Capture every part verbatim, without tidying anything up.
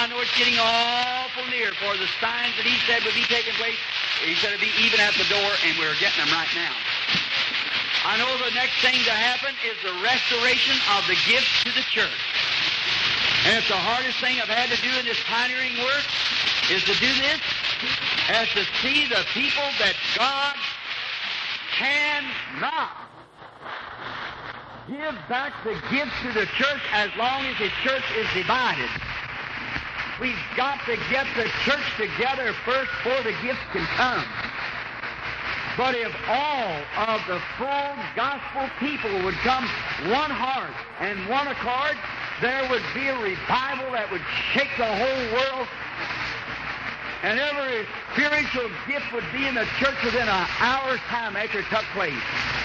I know it's getting awful near for the signs that he said would be taking place. He said it'd be even at the door, and we're getting them right now. I know the next thing to happen is the restoration of the gifts to the church. And it's the hardest thing I've had to do in this pioneering work is to do this, as to see the people that God cannot give back the gifts to the church as long as the church is divided. We've got to get the church together first before the gifts can come. But if all of the full gospel people would come one heart and one accord, there would be a revival that would shake the whole world, and every spiritual gift would be in the church within an hour's time after it took place.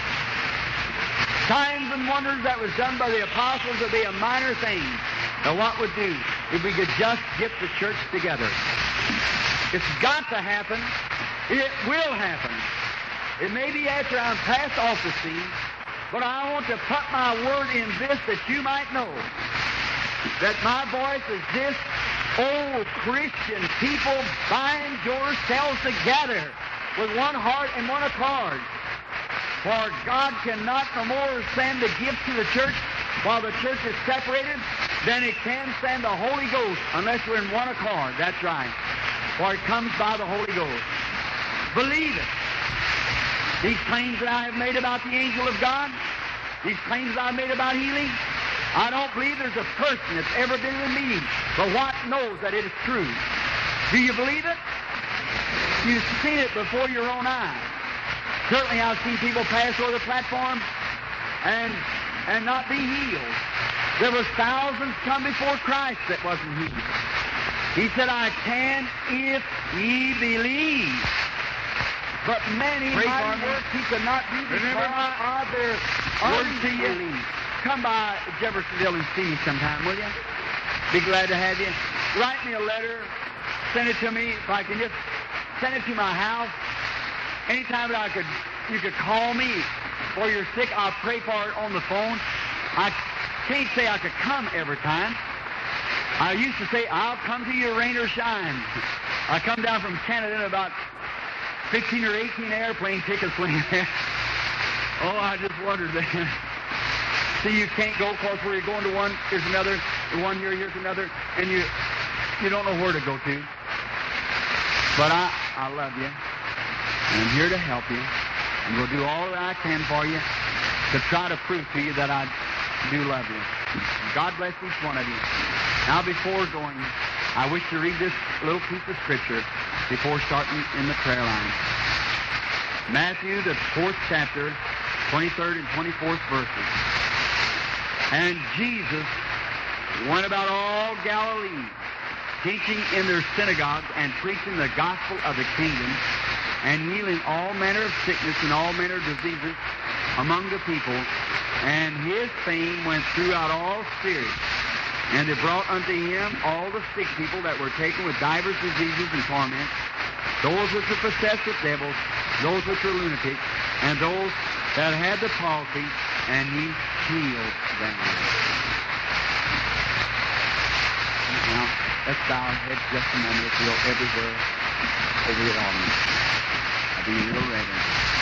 Signs and wonders that was done by the apostles would be a minor thing. Now what would do if we could just get the church together? It's got to happen. It will happen. It may be after I'm passed off the scene, but I want to put my word in this that you might know that my voice is this: oh, Christian people, bind yourselves together with one heart and one accord. For God cannot no more send the gift to the church while the church is separated than it can send the Holy Ghost unless we're in one accord. That's right. For it comes by the Holy Ghost. Believe it. These claims that I have made about the angel of God, these claims that I've made about healing, I don't believe there's a person that's ever been in a meeting but what knows that it is true. Do you believe it? You've seen it before your own eyes. Certainly I've seen people pass over the platform and and not be healed. There was thousands come before Christ that wasn't healed. He said, I can if ye believe. But many mighty works he could not do because of their unbelief. Come by Jeffersonville and see me sometime, will you? Be glad to have you. Write me a letter. Send it to me if I can just send it to my house. Anytime that I could, you could call me or you're sick, I'll pray for it on the phone. I can't say I could come every time. I used to say, I'll come to you rain or shine. I come down from Canada in about fifteen or eighteen airplane tickets laying there. Oh, I just wondered that. See, you can't go because where you're going to one, there's another, the one here, here's another, and you you don't know where to go to. But I, I love you. And I'm here to help you. I'm going to do all that I can for you to try to prove to you that I do love you. God bless each one of you. Now, before going, I wish to read this little piece of Scripture before starting in the prayer line. Matthew, the fourth chapter, twenty-third and twenty-fourth verses. And Jesus went about all Galilee, teaching in their synagogues and preaching the gospel of the kingdom, and healing all manner of sickness and all manner of diseases among the people. And his fame went throughout all Syria. And they brought unto him all the sick people that were taken with divers diseases and torments, those which were possessed with devils, those which were lunatics, and those that had the palsy, and he healed them. Now, let's bow our heads just a moment, if you'll, everywhere over the audience. I'll be real ready.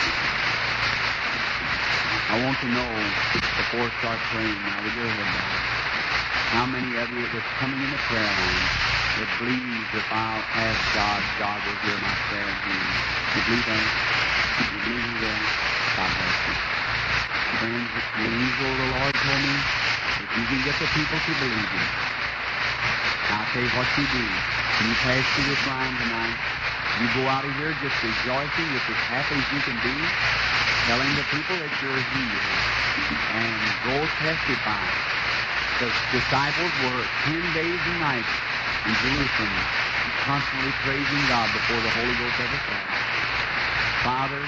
I want to know, before I start praying now, with your head down, how many of you that's coming in the prayer line that believes if I'll ask God, God will hear my prayer and hear me? You believe that? You believe He will? God bless you. Friends, the angel of the Lord told me, if you can get the people to believe you, I'll tell you what you do. When you pass through this line tonight, you go out of here just rejoicing, just as happy as you can be, telling the people that you're healed, and go testify. The disciples were ten days and nights in Jerusalem, constantly praising God before the Holy Ghost ever fell. Father,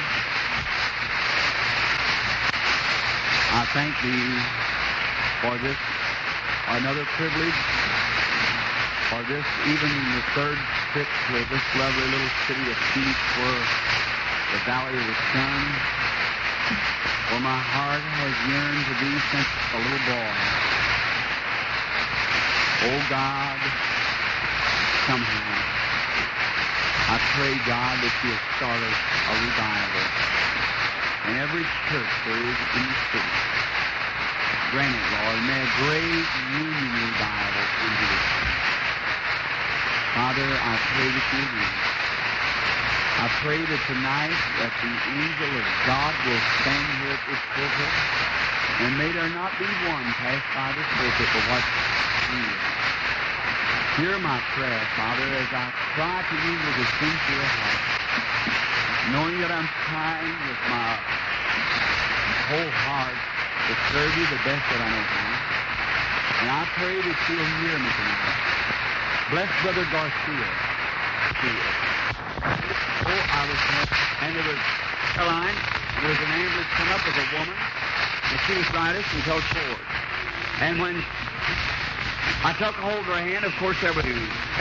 I thank Thee for this, another privilege, for this, even the third trip to this lovely little city of Phoenix, where the Valley of the Sun, where my heart has yearned to be since a little boy. Oh God, somehow. I pray, God, that you'll start a, a revival in every church there is in the city. Grant it, Lord. May a great union revival come to this city. Father, I pray that you do. I pray that tonight that the angel of God will stand here at this pulpit, and may there not be one pass by this pulpit but what's here. Hear my prayer, Father, as I cry to you with a sincere heart, knowing that I'm trying with my whole heart to serve you the best that I know how. And I pray that you'll hear me tonight. Bless Brother Garcia. Oh, I was, and there was a line, there was an ambulance come up with a woman, and she was rightish until four. And when I took hold of her hand, of course, there was a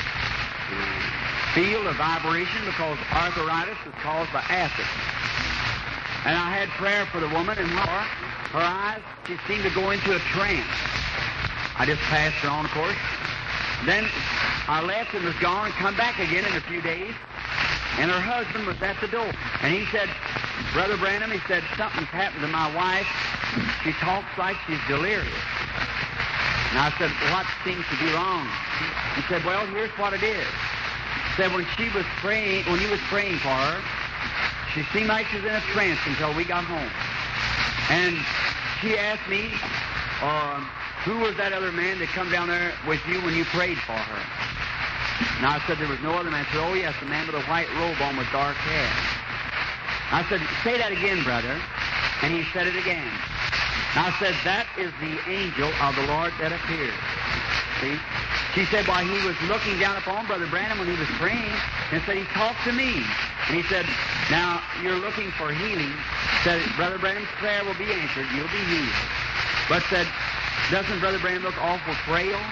feel a vibration because arthritis was caused by acid. And I had prayer for the woman, and her, her eyes, she seemed to go into a trance. I just passed her on, of course. Then I left and was gone and come back again in a few days. And her husband was at the door. And he said, Brother Branham, he said, something's happened to my wife. She talks like she's delirious. And I said, what seems to be wrong? He said, well, here's what it is. He said, when she was praying, when he was praying for her, she seemed like she was in a trance until we got home. And she asked me, uh, who was that other man that come down there with you when you prayed for her? And I said, there was no other man. She said, oh, yes, the man with a white robe on with dark hair. I said, say that again, brother. And he said it again. And I said, that is the angel of the Lord that appeared. See? She said, why, he was looking down upon Brother Branham when he was praying, and said, he talked to me. And he said, now, you're looking for healing. Said, Brother Branham's prayer will be answered. You'll be healed. But said, doesn't Brother Branham look awful frail?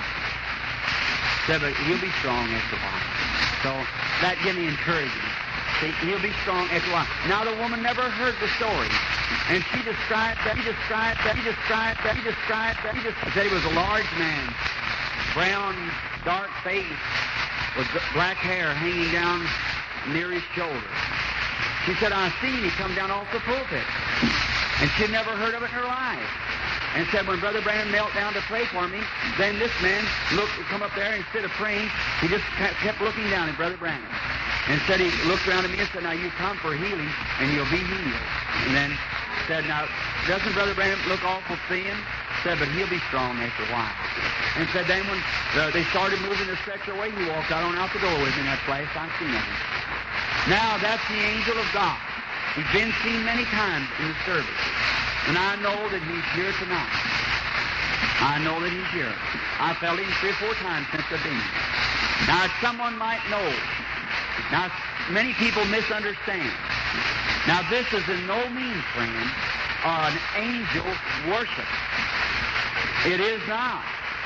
Said, but he'll be strong after a while. So that gave me encouragement. See, he'll be strong after a while. Now, the woman never heard the story. And she described that, he described that, he described that, he described that, he just said he was a large man, brown, dark face, with black hair hanging down near his shoulder. She said, I seen he come down off the pulpit. And she'd never heard of it in her life. And said, when Brother Branham knelt down to pray for me, then this man looked, come up there, and instead of praying, he just kept looking down at Brother Branham. And said, he looked around at me and said, now you come for healing, and you'll be healed. And then said, now, doesn't Brother Branham look awful thin? Said, but he'll be strong after a while. And said, then when uh, they started moving the stretcher away, he walked out on out the door with me in that place. I've seen him. Now, that's the angel of God. He's been seen many times in the service. And I know that he's here tonight. I know that he's here. I felt him three or four times since I've been here. Now, someone might know. Now, many people misunderstand. Now, this is in no means, friend, an angel worship. It is not.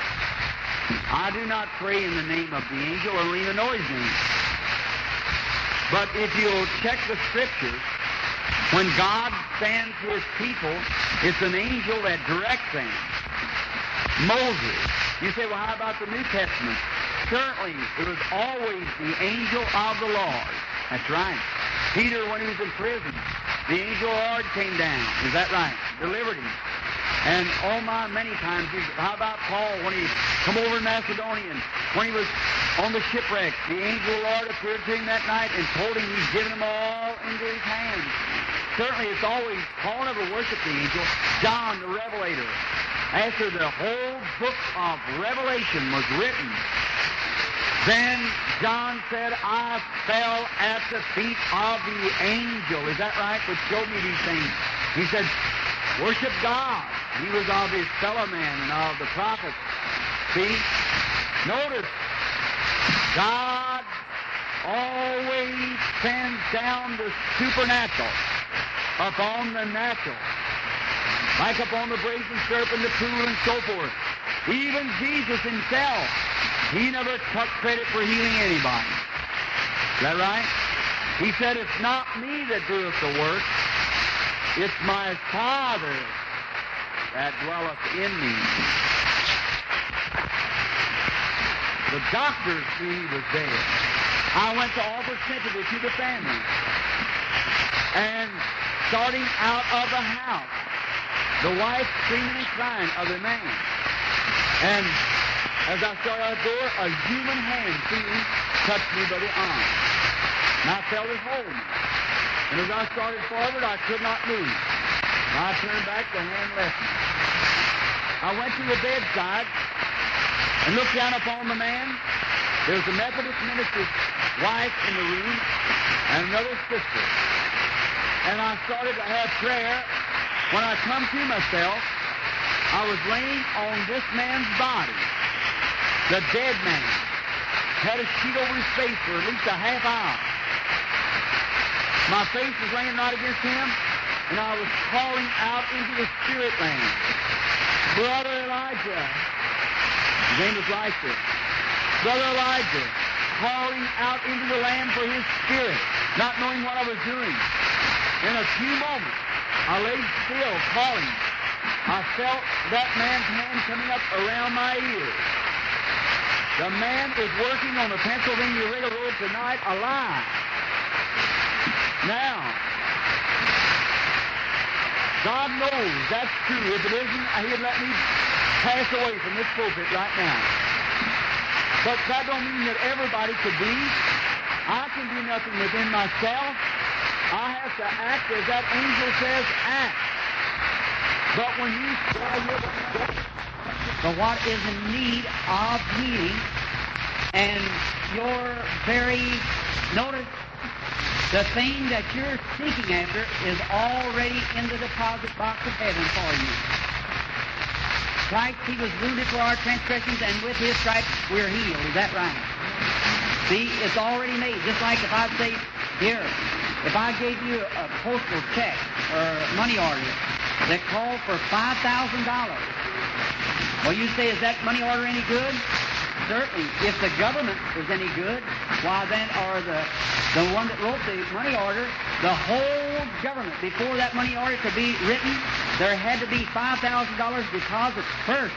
I do not pray in the name of the angel or even know his name. But if you'll check the Scriptures, when God sends his people, it's an angel that directs them. Moses. You say, well, how about the New Testament? Certainly, it was always the angel of the Lord. That's right. Peter, when he was in prison, the angel of the Lord came down. Is that right? Delivered him. And oh my, many times, how about Paul when he come over in Macedonia, when he was on the shipwreck, the angel of the Lord appeared to him that night and told him he's given them all into his hands. Certainly, it's always, Paul never worshiped the angel. John, the Revelator, after the whole book of Revelation was written, then John said, I fell at the feet of the angel. Is that right? Which showed me these things. He said, worship God. He was of his fellow man and of the prophets. See? Notice, God always sends down the supernatural upon the natural, like upon the brazen serpent, the pool, and so forth. Even Jesus himself, he never took credit for healing anybody. Is that right? He said, it's not me that doeth the work, it's my Father that dwelleth in me. The doctors knew he was dead. I went to offer sympathy to the family. And starting out of the house, the wife screaming and crying of the man. And as I started out the door, a human hand feeling touched me by the arm. And I felt it hold me. And as I started forward, I could not move. And I turned back, the hand left me. I went to the bedside and looked down upon the man. There was a Methodist minister's wife in the room and another sister. And I started to have prayer. When I come to myself, I was laying on this man's body. The dead man had a sheet over his face for at least a half hour. My face was laying right against him, and I was calling out into the spirit land. Brother Elijah. His name was Elisha. Brother Elijah, calling out into the land for his spirit, not knowing what I was doing. In a few moments, I lay still, calling. I felt that man's hand coming up around my ears. The man is working on the Pennsylvania Railroad tonight alive. Now, God knows that's true. If it isn't, He'd let me pass away from this pulpit right now. But that don't mean that everybody could believe. I can do nothing within myself. I have to act as that angel says, act. But when you for what is in need of healing, and your very, notice, the thing that you're seeking after is already in the deposit box of heaven for you. Christ, He was wounded for our transgressions, and with His stripes we're healed. Is that right? See, it's already made. Just like if I say, here, if I gave you a postal check or money order that called for five thousand dollars, well, you say, is that money order any good? Certainly. If the government is any good, why then, or the, the one that wrote the money order, the whole government, before that money order could be written, there had to be five thousand dollars deposit first,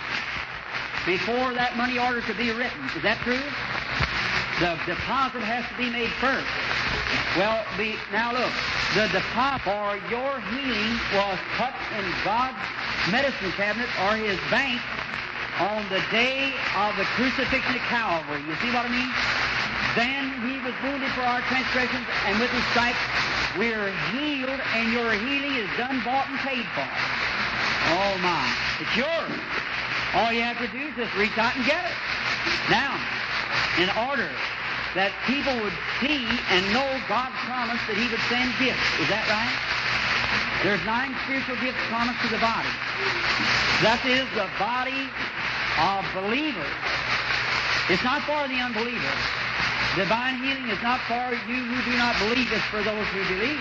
before that money order could be written. Is that true? The deposit has to be made first. Well, be, now look, the deposit for your healing was put in God's medicine cabinet or His bank on the day of the crucifixion at Calvary. You see what I mean? Then He was wounded for our transgressions, and with His stripes we're healed, and your healing is done, bought, and paid for. Oh, my. It's yours. All you have to do is just reach out and get it. Now, in order that people would see and know God's promise that He would send gifts. Is that right? There's nine spiritual gifts promised to the body. That is the body of believers. It's not for the unbeliever. Divine healing is not for you who do not believe. It's for those who believe.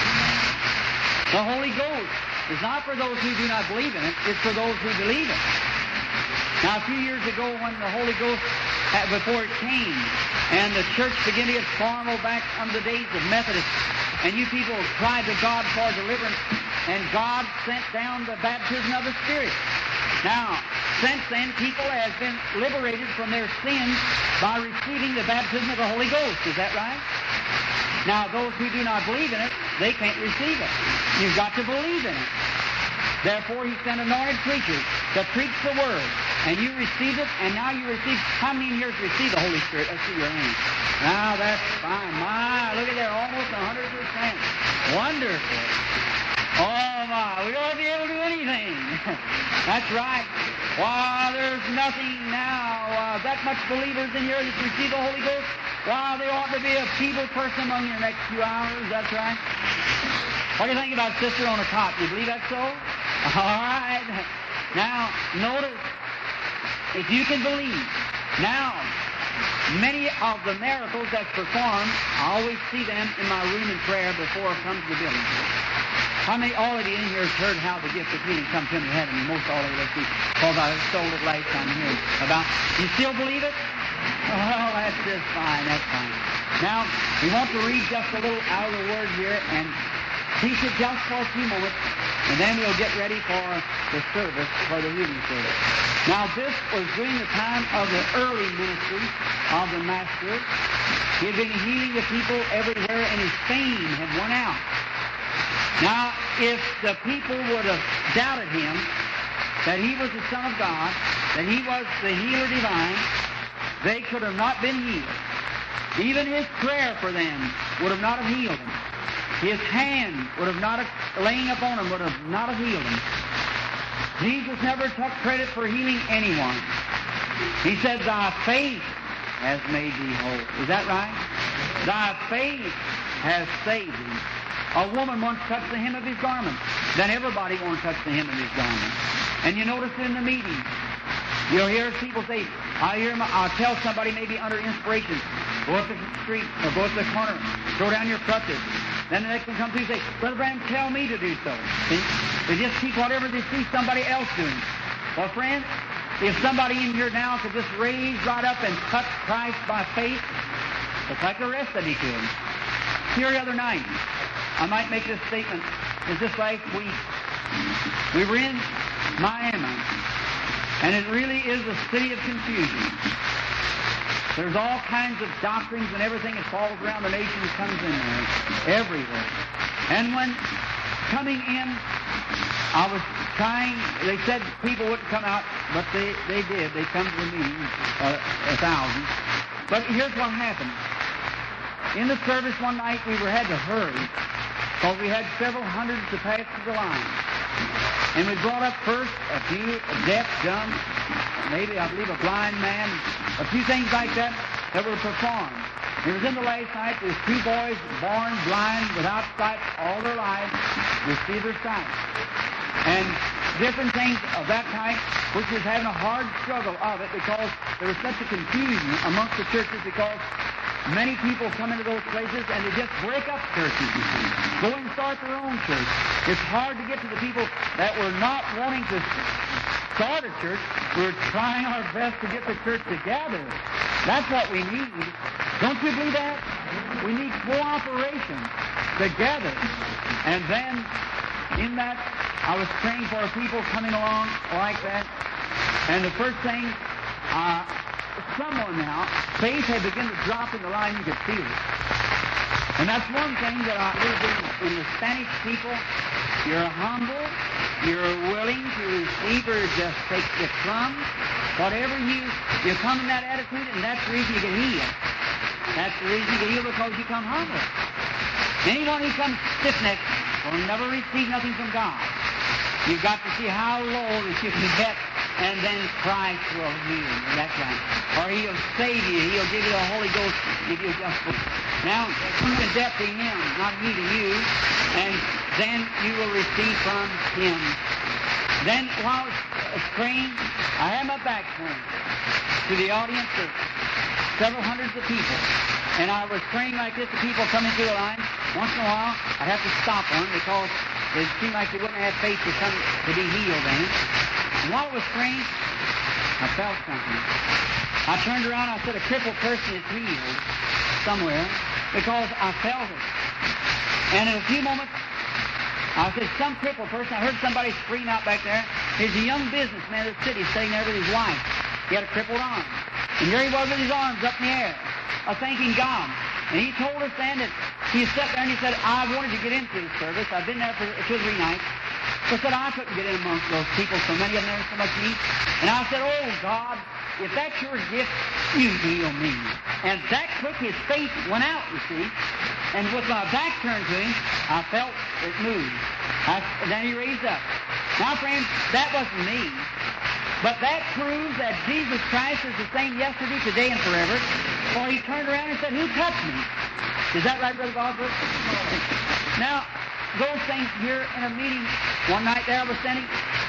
The Holy Ghost is not for those who do not believe in it. It's for those who believe it. Now, a few years ago when the Holy Ghost, before it came, and the church began to get formal back under the days of Methodists, and you people cried to God for deliverance, and God sent down the baptism of the Spirit. Now, since then, people have been liberated from their sins by receiving the baptism of the Holy Ghost. Is that right? Now, those who do not believe in it, they can't receive it. You've got to believe in it. Therefore, He sent anointed preachers to preach the Word. And you received it, and now you receive. How many in here received the Holy Spirit? Let's see your hands. Now, that's fine. My, look at there, almost one hundred percent. Wonderful. Oh, my, we ought to be able to do anything. That's right. Why, there's nothing now. Uh, that much believers in here that receive the Holy Ghost. Why, there ought to be a feeble person among you in the next few hours. That's right. What do you think about Sister on the cot? Do you believe that's so? All right. Now, notice, if you can believe, now, many of the miracles that's performed, I always see them in my room in prayer before I come to the building. How many, all of you in here has heard how the gift of healing come to me, haven't you? Most all of you, let's see, because I stole it last time here. About, you still believe it? Well, that's just fine, that's fine. Now, we want to read just a little out of the Word here and teach it just for a few moments, and then we'll get ready for the service, for the healing service. Now, this was during the time of the early ministry of the Master. He had been healing the people everywhere, and his fame had won out. Now, if the people would have doubted him, that he was the Son of God, that he was the healer divine, they could have not been healed. Even his prayer for them would have not have healed them. His hand would have not have, laying upon them would have not have healed them. Jesus never took credit for healing anyone. He said, thy faith has made thee whole. Is that right? Thy faith has saved thee. A woman once touched the hem of his garment. Then everybody won't touch the hem of his garment. And you notice it in the meeting. You'll hear people say, I hear my, I'll tell somebody maybe under inspiration, go up the street or go up the corner, throw down your crutches. Then the next one comes through and say, Brother Branham, tell me to do so. See? They just keep whatever they see somebody else doing. Well, friend, if somebody in here now could just raise right up and touch Christ by faith, it's like the rest of you could. Here the other night, I might make this statement. It's just last week. We were in Miami, and it really is a city of confusion. There's all kinds of doctrines and everything that falls around the nation comes in there, everywhere. And when coming in, I was trying, they said people wouldn't come out, but they, they did. They come to the meeting, uh, a thousand. But here's what happened. In the service one night, we were had to hurry, because we had several hundreds to pass through the line. And we brought up first a few deaf, dumb, maybe, I believe, a blind man, a few things like that that were performed. It was in the last night. There's two boys born blind, without sight, all their lives, received their sight. And different things of that type, which was having a hard struggle of it because there was such a confusion amongst the churches because many people come into those places and they just break up churches, you see. Go and start their own church. It's hard to get to the people that were not wanting to start a church. We're trying our best to get the church together. That's what we need. Don't you believe that? We need cooperation together. And then in that, I was praying for people coming along like that. And the first thing, uh, someone now, faith had begun to drop in the line. You could feel it. And that's one thing that I really do in the Spanish people. You're humble. You're willing to receive or just take the crumbs. Whatever you, you come in that attitude, and that's the reason you get healed. That's the reason you get healed, because you come humble. Anyone who comes stiff-necked will never receive nothing from God. You've got to see how low that you can get, and then Christ will heal you. That's right. Or He'll save you. He'll give you the Holy Ghost, give you justice. Now, you can deaf to Him, not He to you, and then you will receive from Him. Then, while I was praying, I had my back turned to the audience of several hundreds of people. And I was praying like this, the people coming through the line. Once in a while, I'd have to stop one because it seemed like they wouldn't have faith to come to be healed then. And while I was praying, I felt something. I turned around, I said, a crippled person is healed somewhere, because I felt it. And in a few moments, I said, some crippled person, I heard somebody scream out back there. He's a young businessman of the city sitting there with his wife. He had a crippled arm. And here he was with his arms up in the air, uh, thanking God. And he told us then that he sat there and he said, I wanted to get into the service. I've been there for two or three nights. So I said, I couldn't get in amongst those people, so many of them there, so much need. And I said, oh, God, if that's your gift, you heal me. And that quick, his faith went out, you see. And with my back turned to him, I felt it moved. I, and then he raised up. Now, friends, that wasn't me. But that proves that Jesus Christ is the same yesterday, today, and forever. For he turned around and said, who touched me? Is that right, Brother Bosworth? Now, those things here in a meeting one night there I was standing,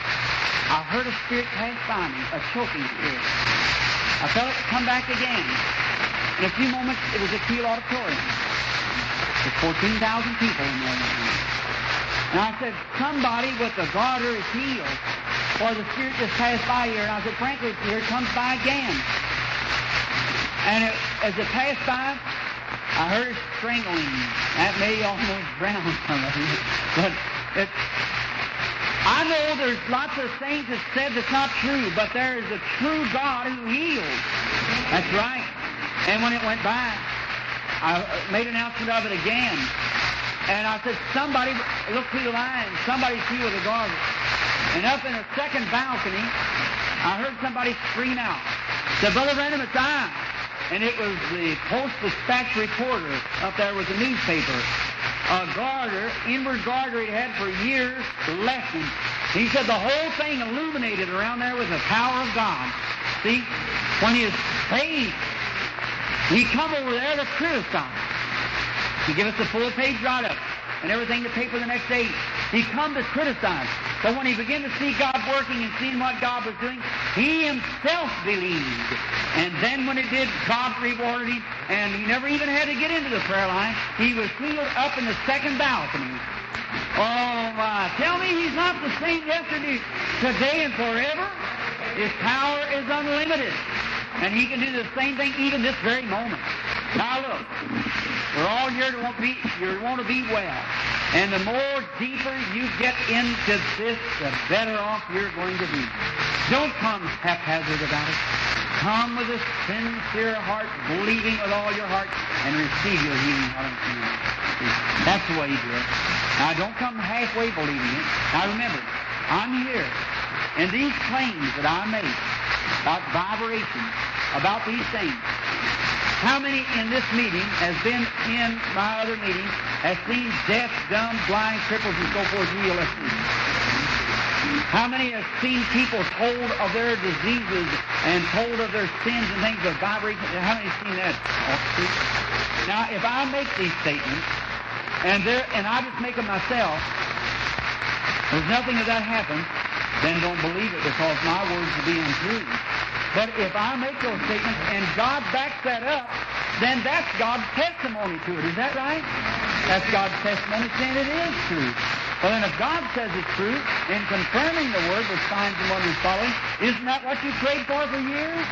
I heard a spirit pass by me, a choking spirit. I felt it come back again. In a few moments, it was a Kiel auditorium. There's fourteen thousand people in there. And I said, somebody with the garter is healed. Or the spirit just passed by here. And I said, frankly, here it comes by again. And it, as it passed by, I heard it strangling. That may almost drown somebody. But it, I know there's lots of things that said that's not true, but there is a true God who heals. That's right. And when it went by, I made an announcement of it again. And I said, somebody, look through the line, somebody's here with a garter. And up in the second balcony, I heard somebody scream out. Said, Brother Branham, it's I. And it was the Post-Dispatch reporter up there with the newspaper. A garter, inward garter he'd had for years, left him. He said the whole thing illuminated around there with the power of God. See, when his faith, he come over there to criticize. He give us the full page write-up and everything, the paper the next day. He come to criticize. But when he began to see God working and seeing what God was doing, he himself believed. And then when it did, God rewarded him, and he never even had to get into the prayer line. He was healed up in the second balcony. Oh, my. Tell me he's not the same yesterday, today, and forever? His power is unlimited. And he can do the same thing even this very moment. Now look, we're all here to want to be, you want to be well. And the more deeper you get into this, the better off you're going to be. Don't come haphazard about it. Come with a sincere heart, believing with all your heart, and receive your healing. That's the way you do it. Now, don't come halfway believing it. Now, remember, I'm here, and these claims that I make about vibration, about these things, how many in this meeting has been in my other meeting, has seen deaf, dumb, blind, cripples, and so forth healed? Let's see. How many have seen people told of their diseases and told of their sins and things of vibration? How many have seen that? Now, if I make these statements, and there, and I just make them myself, there's nothing of that happens, then don't believe it, because my words will be untrue. But if I make those statements and God backs that up, then that's God's testimony to it. Is that right? That's God's testimony saying it is true. Well, then if God says it's true, in confirming the word with signs and wonders following, isn't that what you prayed for for years?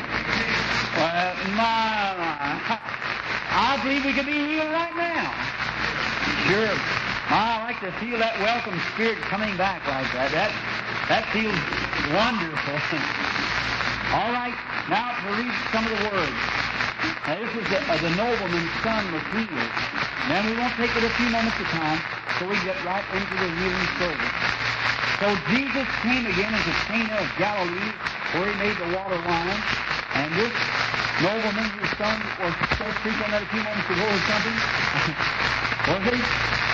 Well, my, my. I believe we could be healed right now. Sure. I like to feel that welcome spirit coming back like that. That, that feels wonderful. All right, now to read some of the words. Now this is the, uh, the nobleman's son was healed. Now we won't take it a few moments of time, so we get right into the healing service. So Jesus came again into Cana of Galilee, where he made the water wine. And this nobleman, his son, was supposed to preach on that a few moments ago or something. Was he?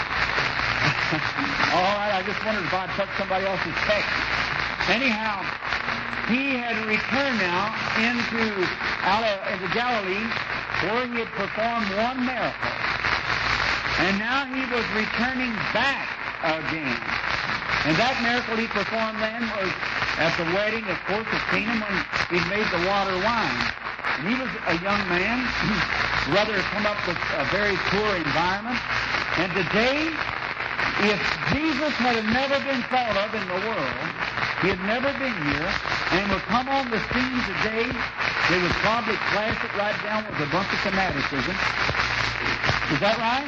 All right, I just wondered if I'd touch somebody else's text. Anyhow, he had returned now into, into Galilee, where he had performed one miracle. And now he was returning back again. And that miracle he performed then was at the wedding, of course, of Cana, when he made the water wine. And he was a young man, rather come up with a very poor environment. And today, if Jesus had never been thought of in the world, he had never been here, and would come on the scene today, they would probably class it right down with a bunch of fanaticism. Is that right?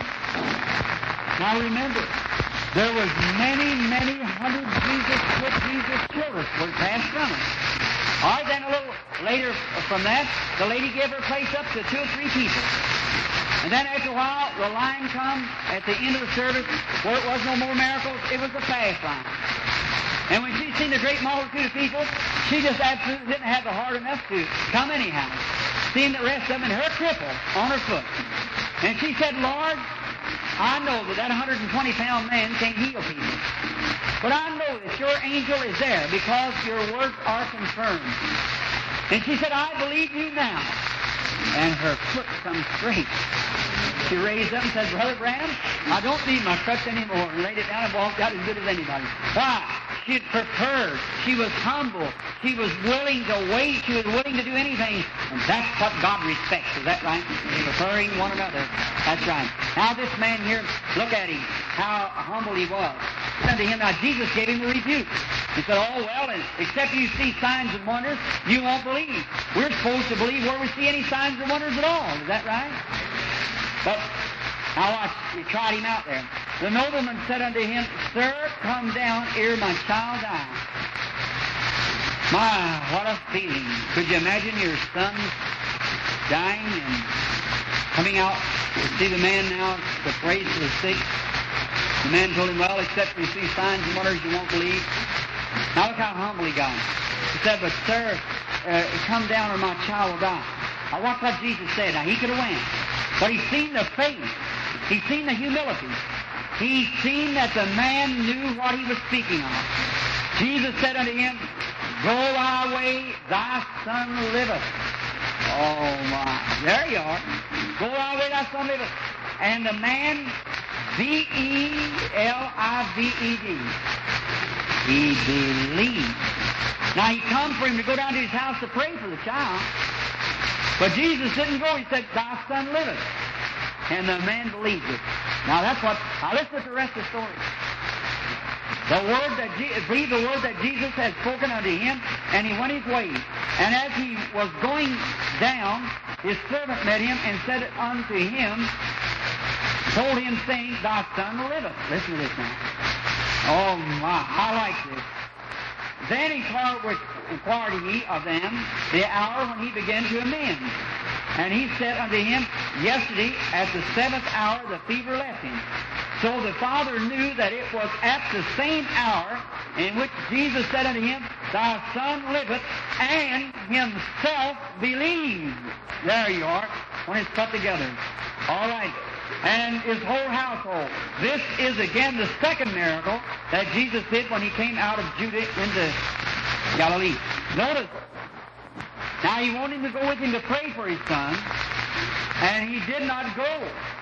Now remember, there was many, many hundred Jesus, good Jesus children were passed from it. All right, then a little later from that, the lady gave her place up to two or three people. And then after a while, the line come at the end of the service, where it was no more miracles, it was the fast line. And when she seen the great multitude of people, she just absolutely didn't have the heart enough to come anyhow. Seeing the rest of them and her cripple on her foot. And she said, Lord, I know that that one hundred twenty pound man can't heal people. But I know that your angel is there because your words are confirmed. And she said, I believe you now. And her foot comes straight. She raised up and said, Brother Branham, I don't need my crutch anymore. And laid it down and walked out as good as anybody. Why? She had preferred. She was humble. She was willing to wait. She was willing to do anything. And that's what God respects. Is that right? Preferring one another. That's right. Now this man here, look at him, how humble he was. Unto him, now Jesus gave him a rebuke. He said, oh, well, and except you see signs and wonders, you won't believe. We're supposed to believe where we see any signs and wonders at all. Is that right? But now watch, we tried him out there. The nobleman said unto him, Sir, come down ere my child die. My, what a feeling. Could you imagine your son dying and coming out to see the man now to pray for the sick? The man told him, well, except you see signs and wonders, you won't believe. Now look how humble he got. He said, but sir, uh, come down or my child will die. Now watch what Jesus said. Now he could have went. But he's seen the faith. He's seen the humility. He's seen that the man knew what he was speaking of. Jesus said unto him, Go thy way, thy son liveth. Oh my. There you are. Go thy way, thy son liveth. And the man, V E L I V E D, he believed. Now he come for him to go down to his house to pray for the child. But Jesus didn't go. He said, Thy son liveth. And the man believed it. Now that's what, now listen to the rest of the story. The word that Je- believe the word that Jesus had spoken unto him, and he went his way. And as he was going down, his servant met him and said unto him, told him, saying, Thy son liveth. Listen to this now. Oh my, I like this. Then inquired, inquired he of them the hour when he began to amend. And he said unto him, Yesterday at the seventh hour the fever left him. So the father knew that it was at the same hour in which Jesus said unto him, Thy son liveth, and himself believed. There you are, when it's put together. All right. And his whole household. This is again the second miracle that Jesus did when he came out of Judah into Galilee. Notice, now he wanted him to go with him to pray for his son, and he did not go.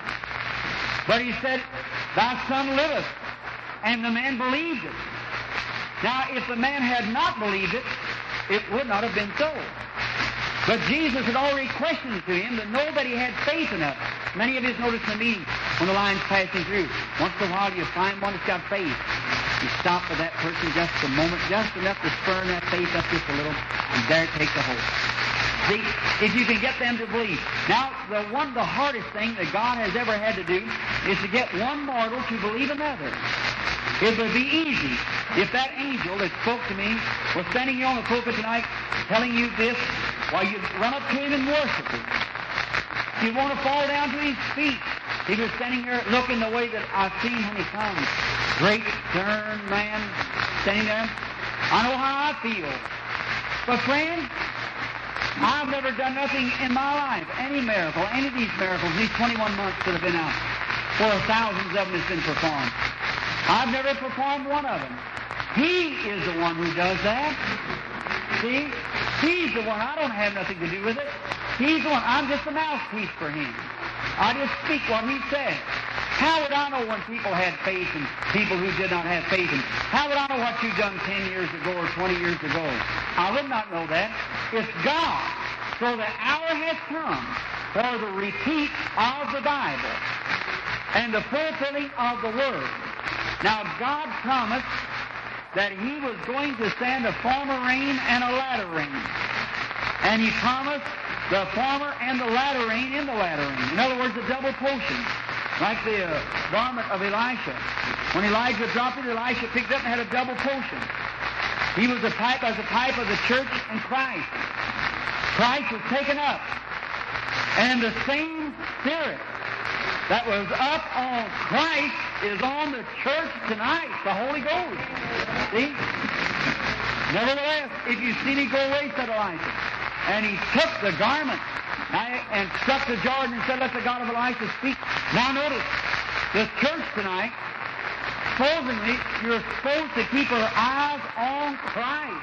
But he said, Thy son liveth. And the man believed it. Now, if the man had not believed it, it would not have been so. But Jesus had already questioned to him to know that he had faith enough. Many of you notice in the meeting when the line's passing through. Once in a while you find one that's got faith. You stop for that person just a moment, just enough to spur that faith up just a little, and there it takes a hold. See, if you can get them to believe. Now, the one, the hardest thing that God has ever had to do is to get one mortal to believe another. It would be easy if that angel that spoke to me was standing here on the pulpit tonight telling you this, while you'd run up to him and worship him. You'd want to fall down to his feet. He was standing here looking the way that I've seen when he comes. Great, stern man standing there. I know how I feel. But friend, I've never done nothing in my life, any miracle, any of these miracles, these twenty-one months that have been out, where thousands of them has been performed. I've never performed one of them. He is the one who does that. See? He's the one. I don't have nothing to do with it. He's the one. I'm just a mouthpiece for him. I just speak what he says. How would I know when people had faith and people who did not have faith? And how would I know what you've done ten years ago or twenty years ago? I would not know that. It's God. So the hour has come for the repeat of the Bible and the fulfilling of the Word. Now, God promised that He was going to send a former rain and a latter rain. And He promised the former and the latter rain in the latter rain. In other words, a double portion. Like the uh, garment of Elisha. When Elijah dropped it, Elisha picked it up and had a double portion. He was a type as a type of the church and Christ. Christ was taken up. And the same Spirit that was up on Christ is on the church tonight, the Holy Ghost. See? Nevertheless, if you see me go away, said Elisha, and he took the garment and struck the Jordan and said, let the God of Elisha speak. Now notice, the church tonight, supposedly, you're supposed to keep our eyes on Christ.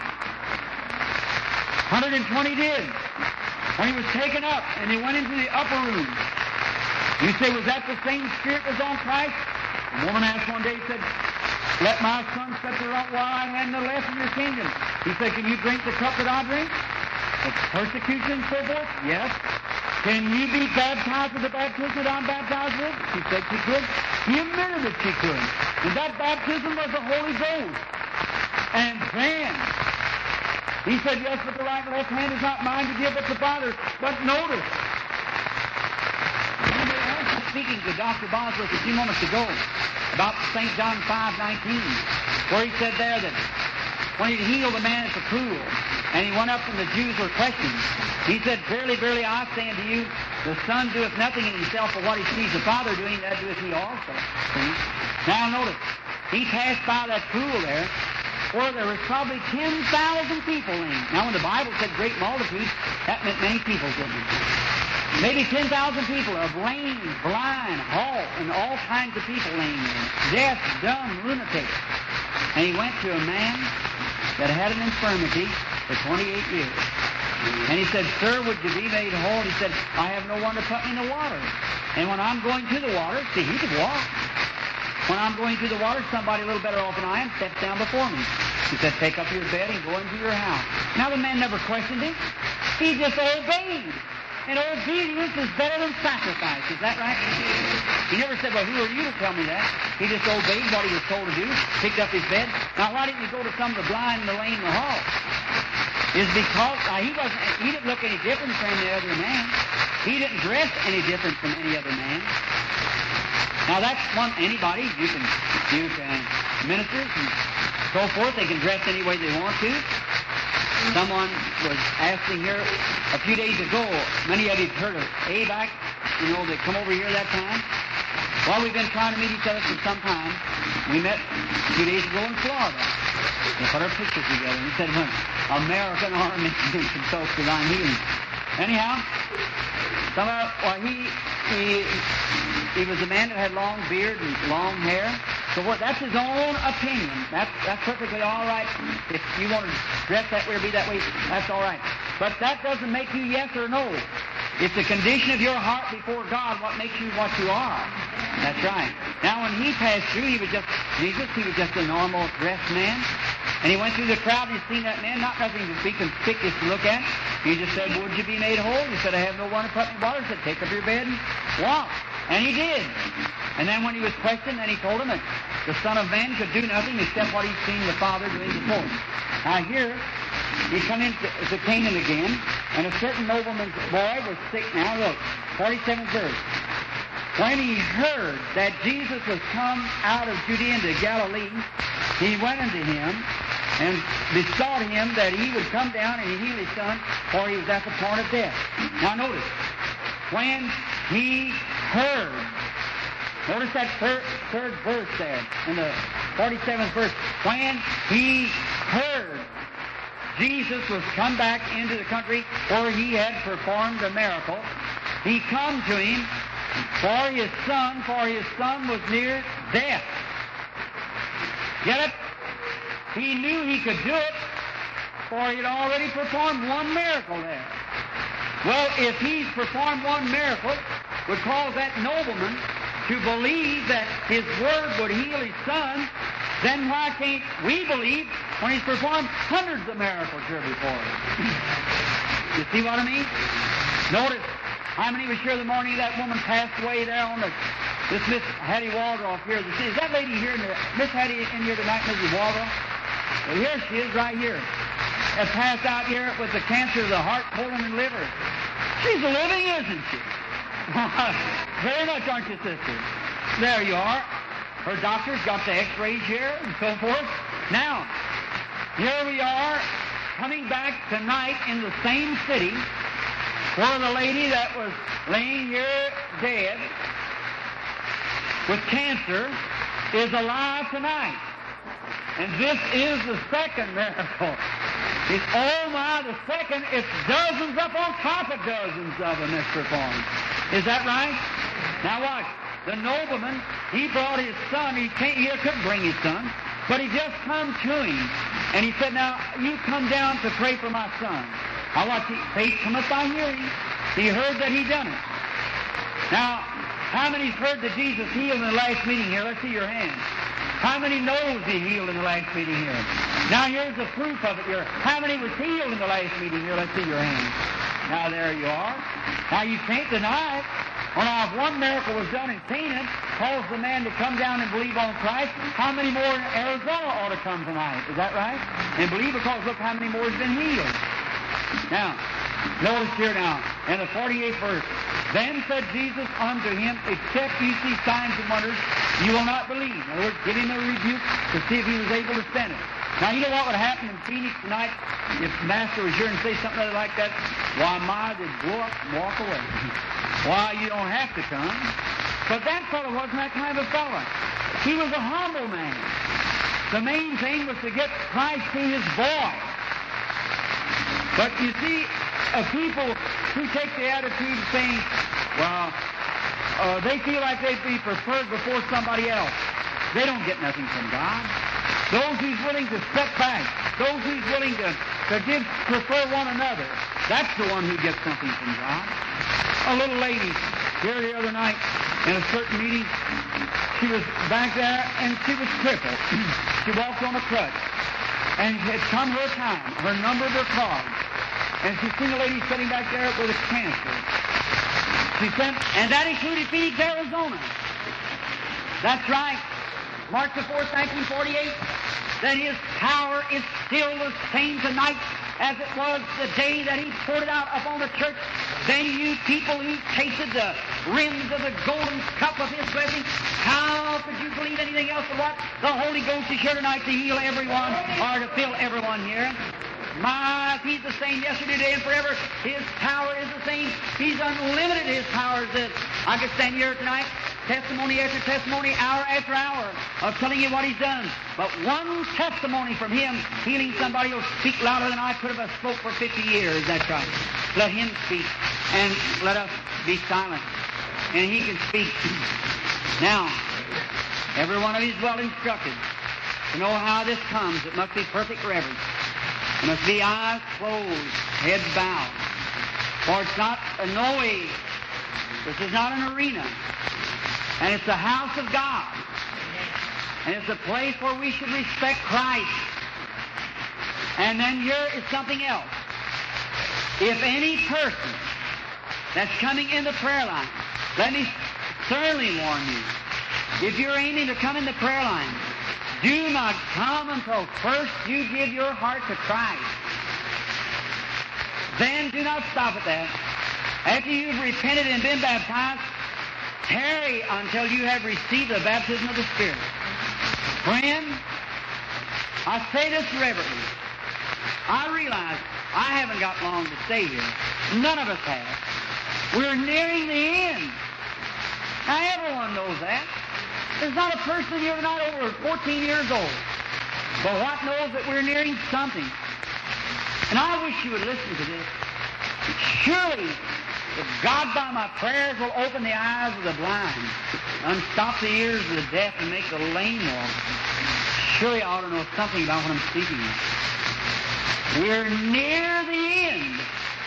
one hundred twenty did. When he was taken up and they went into the upper room. You say, was that the same Spirit that was on Christ? The woman asked one day, said, let my son suffer out while I had no less in your kingdom. He said, can you drink the cup that I drink? The persecution and so forth? Yes. Can you be baptized with the baptism that I'm baptized with? She said she could. He admitted that she could. And that baptism was the Holy Ghost. And then, he said, yes, but the right and left hand is not mine to give, but the Father. But notice, I was speaking to Doctor Bosworth a few moments ago, about Saint John five nineteen, where he said there that when he healed the man at the pool, and he went up and the Jews were questioning, he said, Verily, verily, I say unto you, the Son doeth nothing in himself, but what he sees the Father doing, that doeth he also. See? Now notice, he passed by that pool there, where there was probably ten thousand people laying. Now when the Bible said great multitudes, that meant many people, didn't it? Maybe ten thousand people of lame, blind, halt, and all kinds of people laying there. Deaf, dumb, lunatics. And he went to a man that had an infirmity for twenty-eight years. And he said, Sir, would you be made whole? He said, I have no one to put me in the water. And when I'm going to the water, see, he could walk. When I'm going to the water, somebody a little better off than I am steps down before me. He said, take up your bed and go into your house. Now the man never questioned him. He just obeyed. And obedience is better than sacrifice. Is that right? He never said, well, who are you to tell me that? He just obeyed what he was told to do, picked up his bed. Now, why didn't he go to some of the blind and the lame and the halt? Is because uh, he wasn't. He didn't look any different from any other man. He didn't dress any different from any other man. Now, that's one. Anybody, you can, you can, ministers and so forth, they can dress any way they want to. Someone was asking here a few days ago, many of you have heard of A B A C, you know, they come over here that time. Well, we've been trying to meet each other for some time. We met a few days ago in Florida. They put our pictures together and said, well, American Army Consults Divine Healing. Anyhow, some of, well, he, he, he was a man that had long beard and long hair. So what, that's his own opinion. That's, that's perfectly all right. If you want to dress that way or be that way, that's all right. But that doesn't make you yes or no. It's the condition of your heart before God what makes you what you are. That's right. Now, when he passed through, he was just, Jesus, he was just a normal dressed man. And he went through the crowd and he seen that man, not nothing to be conspicuous to look at. He just said, would you be made whole? He said, I have no one to put in water. He said, take up your bed and walk. And he did. And then when he was questioned, then he told him that the Son of Man could do nothing except what he'd seen the Father doing before him. Now here, he come into to Canaan again, and a certain nobleman's boy was sick. Now look, forty-seventh verse. When he heard that Jesus was come out of Judea into Galilee, he went unto him and besought him that he would come down and heal his son, for he was at the point of death. Now notice, when he heard, notice that third, third verse there, in the forty-seventh verse, when he heard Jesus was come back into the country where he had performed a miracle, he come to him for his son, for his son was near death. Get it? He knew he could do it, for he had already performed one miracle there. Well, if he's performed one miracle, would cause that nobleman to believe that his word would heal his son, then why can't we believe when he's performed hundreds of miracles here before us? You see what I mean? Notice how many was here the morning that woman passed away there on the, this Miss Hattie Waldroff here. Is that lady here, in the, Miss Hattie in here tonight, Missus Waldroff? Well, here she is right here. Has passed out here with the cancer of the heart, colon, and liver. She's living, isn't she? Very much, aren't you, sister? There you are. Her doctor's got the x-rays here and so forth. Now, here we are coming back tonight in the same city where the lady that was laying here dead with cancer is alive tonight. And this is the second miracle. It's, oh my, the second, it's dozens up on top of dozens of them that's performed. Is that right? Now watch. The nobleman, he brought his son. He, can't, he couldn't bring his son, but he just come to him. And he said, now, you come down to pray for my son. Now watch, he, faith cometh by hearing. He heard that he done it. Now, how many's heard that Jesus healed in the last meeting here? Let's see your hands. How many knows he healed in the last meeting here? Now here's the proof of it here. How many was healed in the last meeting here? Let's see your hands. Now there you are. Now you can't deny it. Well, now if one miracle was done in Canaan, caused the man to come down and believe on Christ, how many more in Arizona ought to come tonight? Is that right? And believe, because look how many more has been healed. Now, notice here now, in the forty-eighth verse, then said Jesus unto him, except ye see signs and wonders, You will not believe. In other words, give him a rebuke to see if he was able to stand it. Now, you know what would happen in Phoenix tonight if Master was here and say something like that? Why, Ma, they'd blow up and walk away. Why, you don't have to come. But that fellow wasn't that kind of a fellow. He was a humble man. The main thing was to get Christ to his boy. But you see, uh, people who take the attitude of saying, well, uh, they feel like they'd be preferred before somebody else. They don't get nothing from God. Those who's willing to step back, those who's willing to, to give, prefer one another, that's the one who gets something from God. A little lady here the other night in a certain meeting, she was back there and she was crippled. She walked on a crutch. And it had come her time, her number of her cards. And she seen a lady sitting back there with a cancer. She said, and that included Phoenix, Arizona. That's right. March the fourth, nineteen forty-eight, that his power is still the same tonight as it was the day that he poured it out upon the church. Then you people who tasted the rims of the golden cup of his blessing, how could you believe anything else but what? The Holy Ghost is here tonight to heal everyone or to fill everyone here. My, if he's the same yesterday, today, and forever, his power is the same. He's unlimited, his power is this. I could stand here tonight, testimony after testimony, hour after hour, of telling you what he's done. But one testimony from him healing somebody will speak louder than I could have spoke for fifty years. That's right. Let him speak, and let us be silent. And he can speak. Now, every one of you is well instructed to know how this comes. It must be perfect reverence. It must be eyes closed, head bowed. For it's not a no way. This is not an arena. And it's the house of God. And it's a place where we should respect Christ. And then here is something else. If any person that's coming in the prayer line, let me certainly warn you, if you're aiming to come in the prayer line, do not come until first you give your heart to Christ. Then do not stop at that. After you've repented and been baptized, tarry until you have received the baptism of the Spirit. Friend, I say this reverently. I realize I haven't got long to stay here. None of us have. We're nearing the end. Now, everyone knows that. There's not a person here tonight over fourteen years old. But what knows that we're nearing something? And I wish you would listen to this. Surely, if God by my prayers will open the eyes of the blind, unstop the ears of the deaf, and make the lame walk, surely I ought to know something about what I'm speaking of. We're near the end.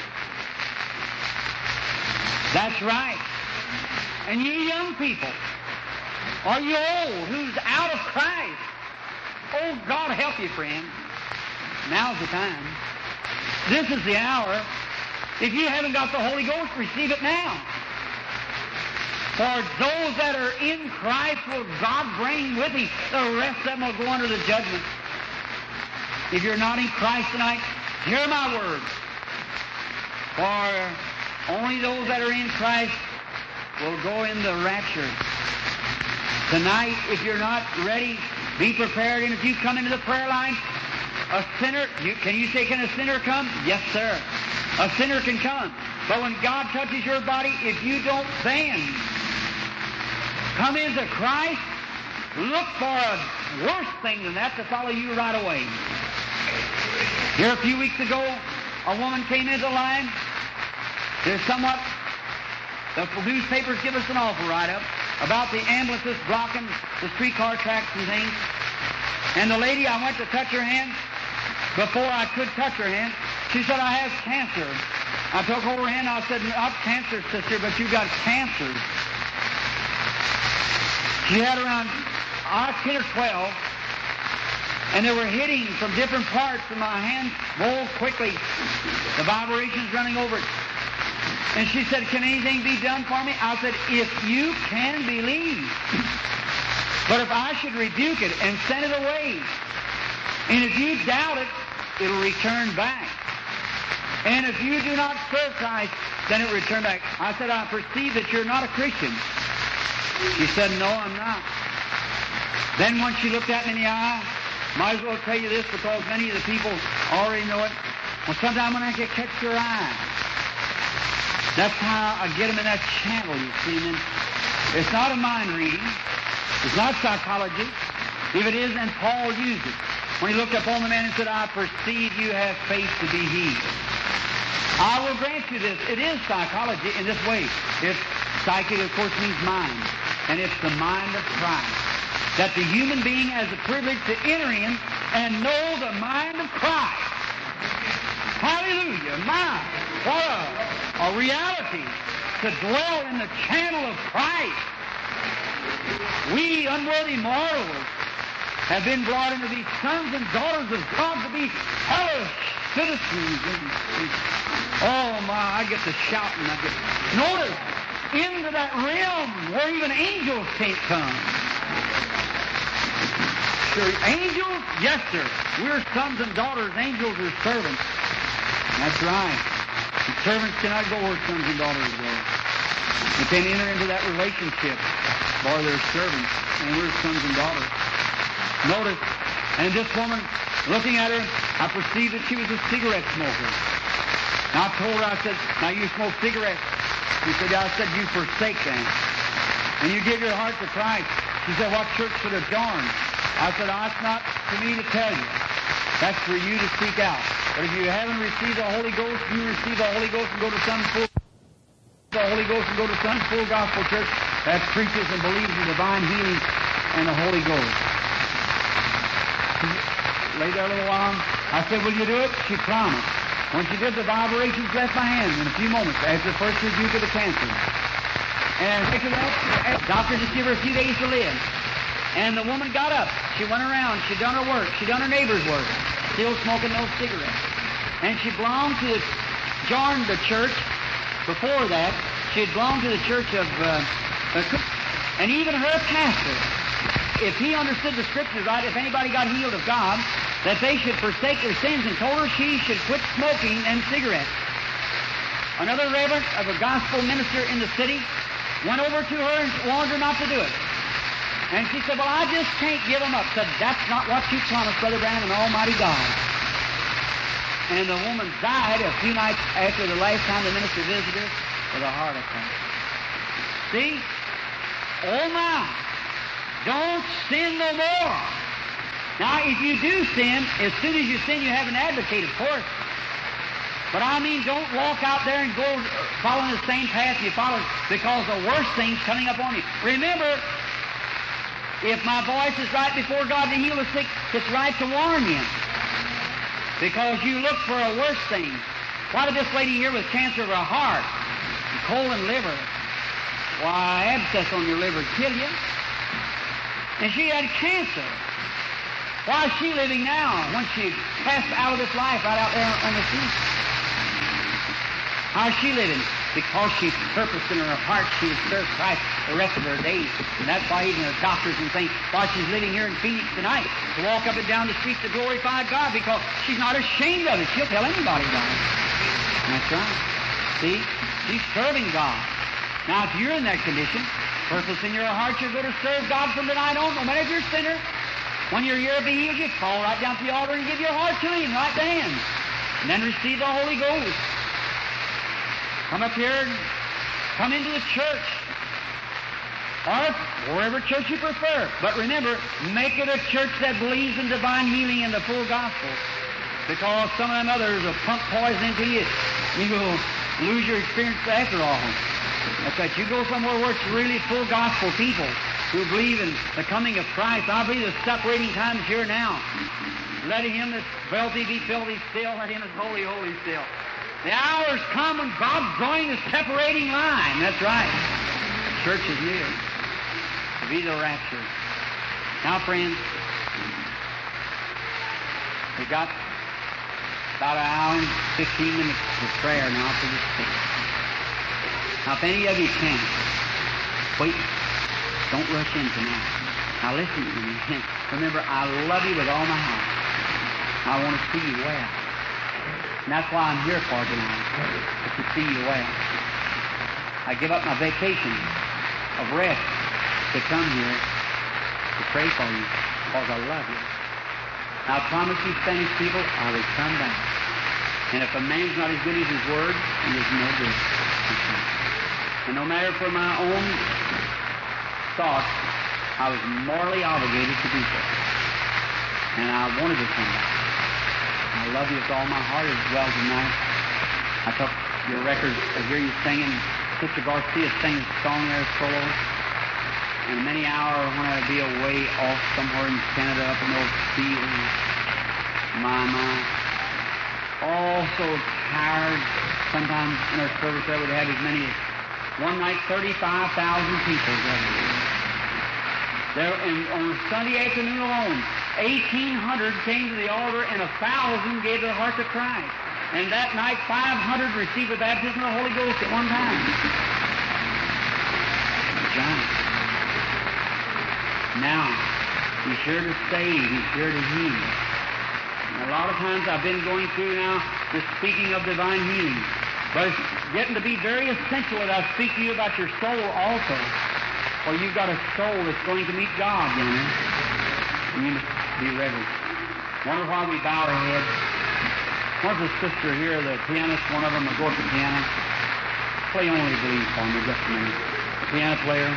That's right. And you young people, or you old, who's out of Christ, oh, God help you, friend. Now's the time. This is the hour. If you haven't got the Holy Ghost, receive it now. For those that are in Christ will God bring with Him. The rest of them will go under the judgment. If you're not in Christ tonight, hear my words. For only those that are in Christ will go in the rapture. Tonight, if you're not ready, be prepared. And if you come into the prayer line, a sinner, you, can you say, can a sinner come? Yes, sir. A sinner can come. But when God touches your body, if you don't then come into Christ, look for a worse thing than that to follow you right away. Here a few weeks ago, a woman came into the line. There's somewhat, the newspapers give us an awful write-up about the ambulances blocking the streetcar tracks and things. And the lady, I went to touch her hand. Before I could touch her hand, she said, I have cancer. I took hold of her hand, I said, not cancer, sister, but you got cancer. She had around uh, ten or twelve, and they were hitting from different parts, and my hand rolled quickly. The vibrations running over it. And she said, can anything be done for me? I said, if you can believe. But if I should rebuke it and send it away, and if you doubt it, it'll return back. And if you do not serve Christ, then it will return back. I said, I perceive that you're not a Christian. She said, no, I'm not. Then once she looked at me in the eye, might as well tell you this because many of the people already know it. Well, sometimes when I can catch your eye, that's how I get them in that channel, you see. And it's not a mind reading. It's not psychology. If it is, then Paul used it. When he looked upon the man and said, I perceive you have faith to be healed. I will grant you this. It is psychology in this way. It's psychic, of course, means mind. And it's the mind of Christ. That the human being has the privilege to enter in and know the mind of Christ. Hallelujah. My, what a, a reality to dwell in the channel of Christ. We unworthy mortals have been brought into these sons and daughters of God to be fellow citizens. Oh my, I get to shouting. I get notice into that realm where even angels can't come. Sure, angels, yes sir. We're sons and daughters. Angels are servants. That's right. The servants cannot go where sons and daughters go. They can't enter into that relationship, for they're servants, and we're sons and daughters. Notice, and this woman, looking at her, I perceived that she was a cigarette smoker. Now I told her, I said, now you smoke cigarettes. She said, yeah. I said, you forsake them. And you give your heart to Christ. She said, what church should have joined? I said, oh, it's not for me to tell you. That's for you to seek out. But if you haven't received the Holy Ghost, you receive the Holy Ghost and go to some full the Holy Ghost and go to some full gospel church that preaches and believes in divine healing and the Holy Ghost. Lay there a little while. I said, will you do it? She promised. When she did, the vibrations left my hand in a few moments after the first rebuke of the cancer. And after that, the doctor just gave her a few days to live. And the woman got up. She went around. She done her work. She done her neighbor's work. Still smoking those cigarettes. And she belonged to the, joined the church. Before that, she had belonged to the church of, uh, uh, and even her pastor, if he understood the Scriptures right, if anybody got healed of God, that they should forsake their sins, and told her she should quit smoking and cigarettes. Another reverend of a gospel minister in the city went over to her and warned her not to do it. And she said, well, I just can't give them up. Said, that's not what you promised, Brother Branham and Almighty God. And the woman died a few nights after the last time the minister visited her with a heart attack. See? Oh my! Don't sin no more. Now, if you do sin, as soon as you sin, you have an advocate, of course. But I mean, don't walk out there and go following the same path you followed, because the worst thing's coming up on you. Remember, if my voice is right before God to heal the sick, it's right to warn you. Because you look for a worse thing. Why did this lady here with cancer of her heart, and colon, liver? Why, abscess on your liver would kill you. And she had cancer. Why is she living now when she passed out of this life right out there on the sea? How is she living? Because she purposed in her heart she would serve Christ the rest of her days. And that's why even the doctors and things, why she's living here in Phoenix tonight, to walk up and down the streets to glorify God, because she's not ashamed of it. She'll tell anybody about it. That's right. See? She's serving God. Now, if you're in that condition, purpose in your heart, you're going to serve God from tonight on, no matter if you're a sinner. When you're here to be healed, you fall right down to the altar and give your heart to Him right then. And then receive the Holy Ghost. Come up here and come into the church. Or wherever church you prefer. But remember, make it a church that believes in divine healing and the full gospel. Because some of them others will pump poison into you. You will lose your experience after all. That's right. You go somewhere where it's really full gospel people who believe in the coming of Christ. I believe the separating time is here now. Let him that's wealthy be filthy still. Let him that's holy, holy still. The hour's come when God's drawing the separating line. That's right. The church is near to be the rapture. Now, friends, we've got about an hour and fifteen minutes of prayer now for this thing. Now, if any of you can, wait. Don't rush in tonight. Now, listen to me. Remember, I love you with all my heart. I want to see you well. And that's why I'm here for tonight, to see you well. I give up my vacation of rest to come here to pray for you because I love you. I promise you, Spanish people, I will come back. And if a man's not as good as his word, he is no good. And no matter for my own thoughts, I was morally obligated to do so. And I wanted to come back. I love you with all my heart as well tonight. I took your record, I hear you singing. Sister Garcia sings a song there, solo. And many hours when I'd be away off somewhere in Canada up in those fields. My, my. All so tired. Sometimes in our service there would have as many as one night thirty-five thousand people gathered. There, and on Sunday afternoon alone, eighteen hundred came to the altar and one thousand gave their heart to Christ. And that night, five hundred received the baptism of the Holy Ghost at one time. John. Now, he's here to save, he's here to heal. And a lot of times I've been going through now the speaking of divine healing. But it's getting to be very essential that I speak to you about your soul also. For you've got a soul that's going to meet God, you know. And you must be reverent. Wonder why we bow our heads. One's a sister here, the pianist, one of them will go to the piano. Play Only Believe for me just a minute. The piano player.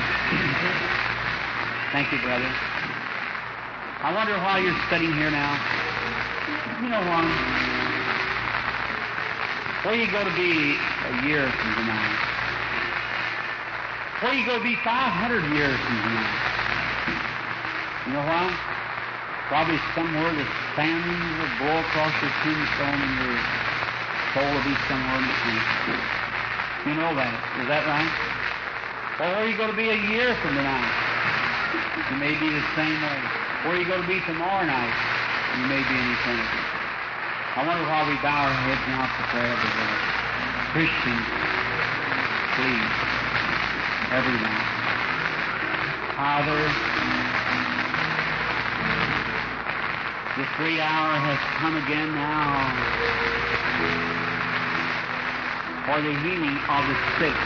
Thank you, brother. I wonder why you're sitting here now. You know why? Where you go to be a year from tonight? Where you go to be five hundred years from tonight? You know why? Probably somewhere the sand will blow across your tombstone and your soul will be somewhere in between. You know that. Is that right? Well, where you go to be a year from tonight? You may be the same way. Where you go to be tomorrow night? You may be in eternity. I wonder why we bow our heads now for prayer together. Christians, please, everyone. Father, this great hour has come again now for the healing of the sick.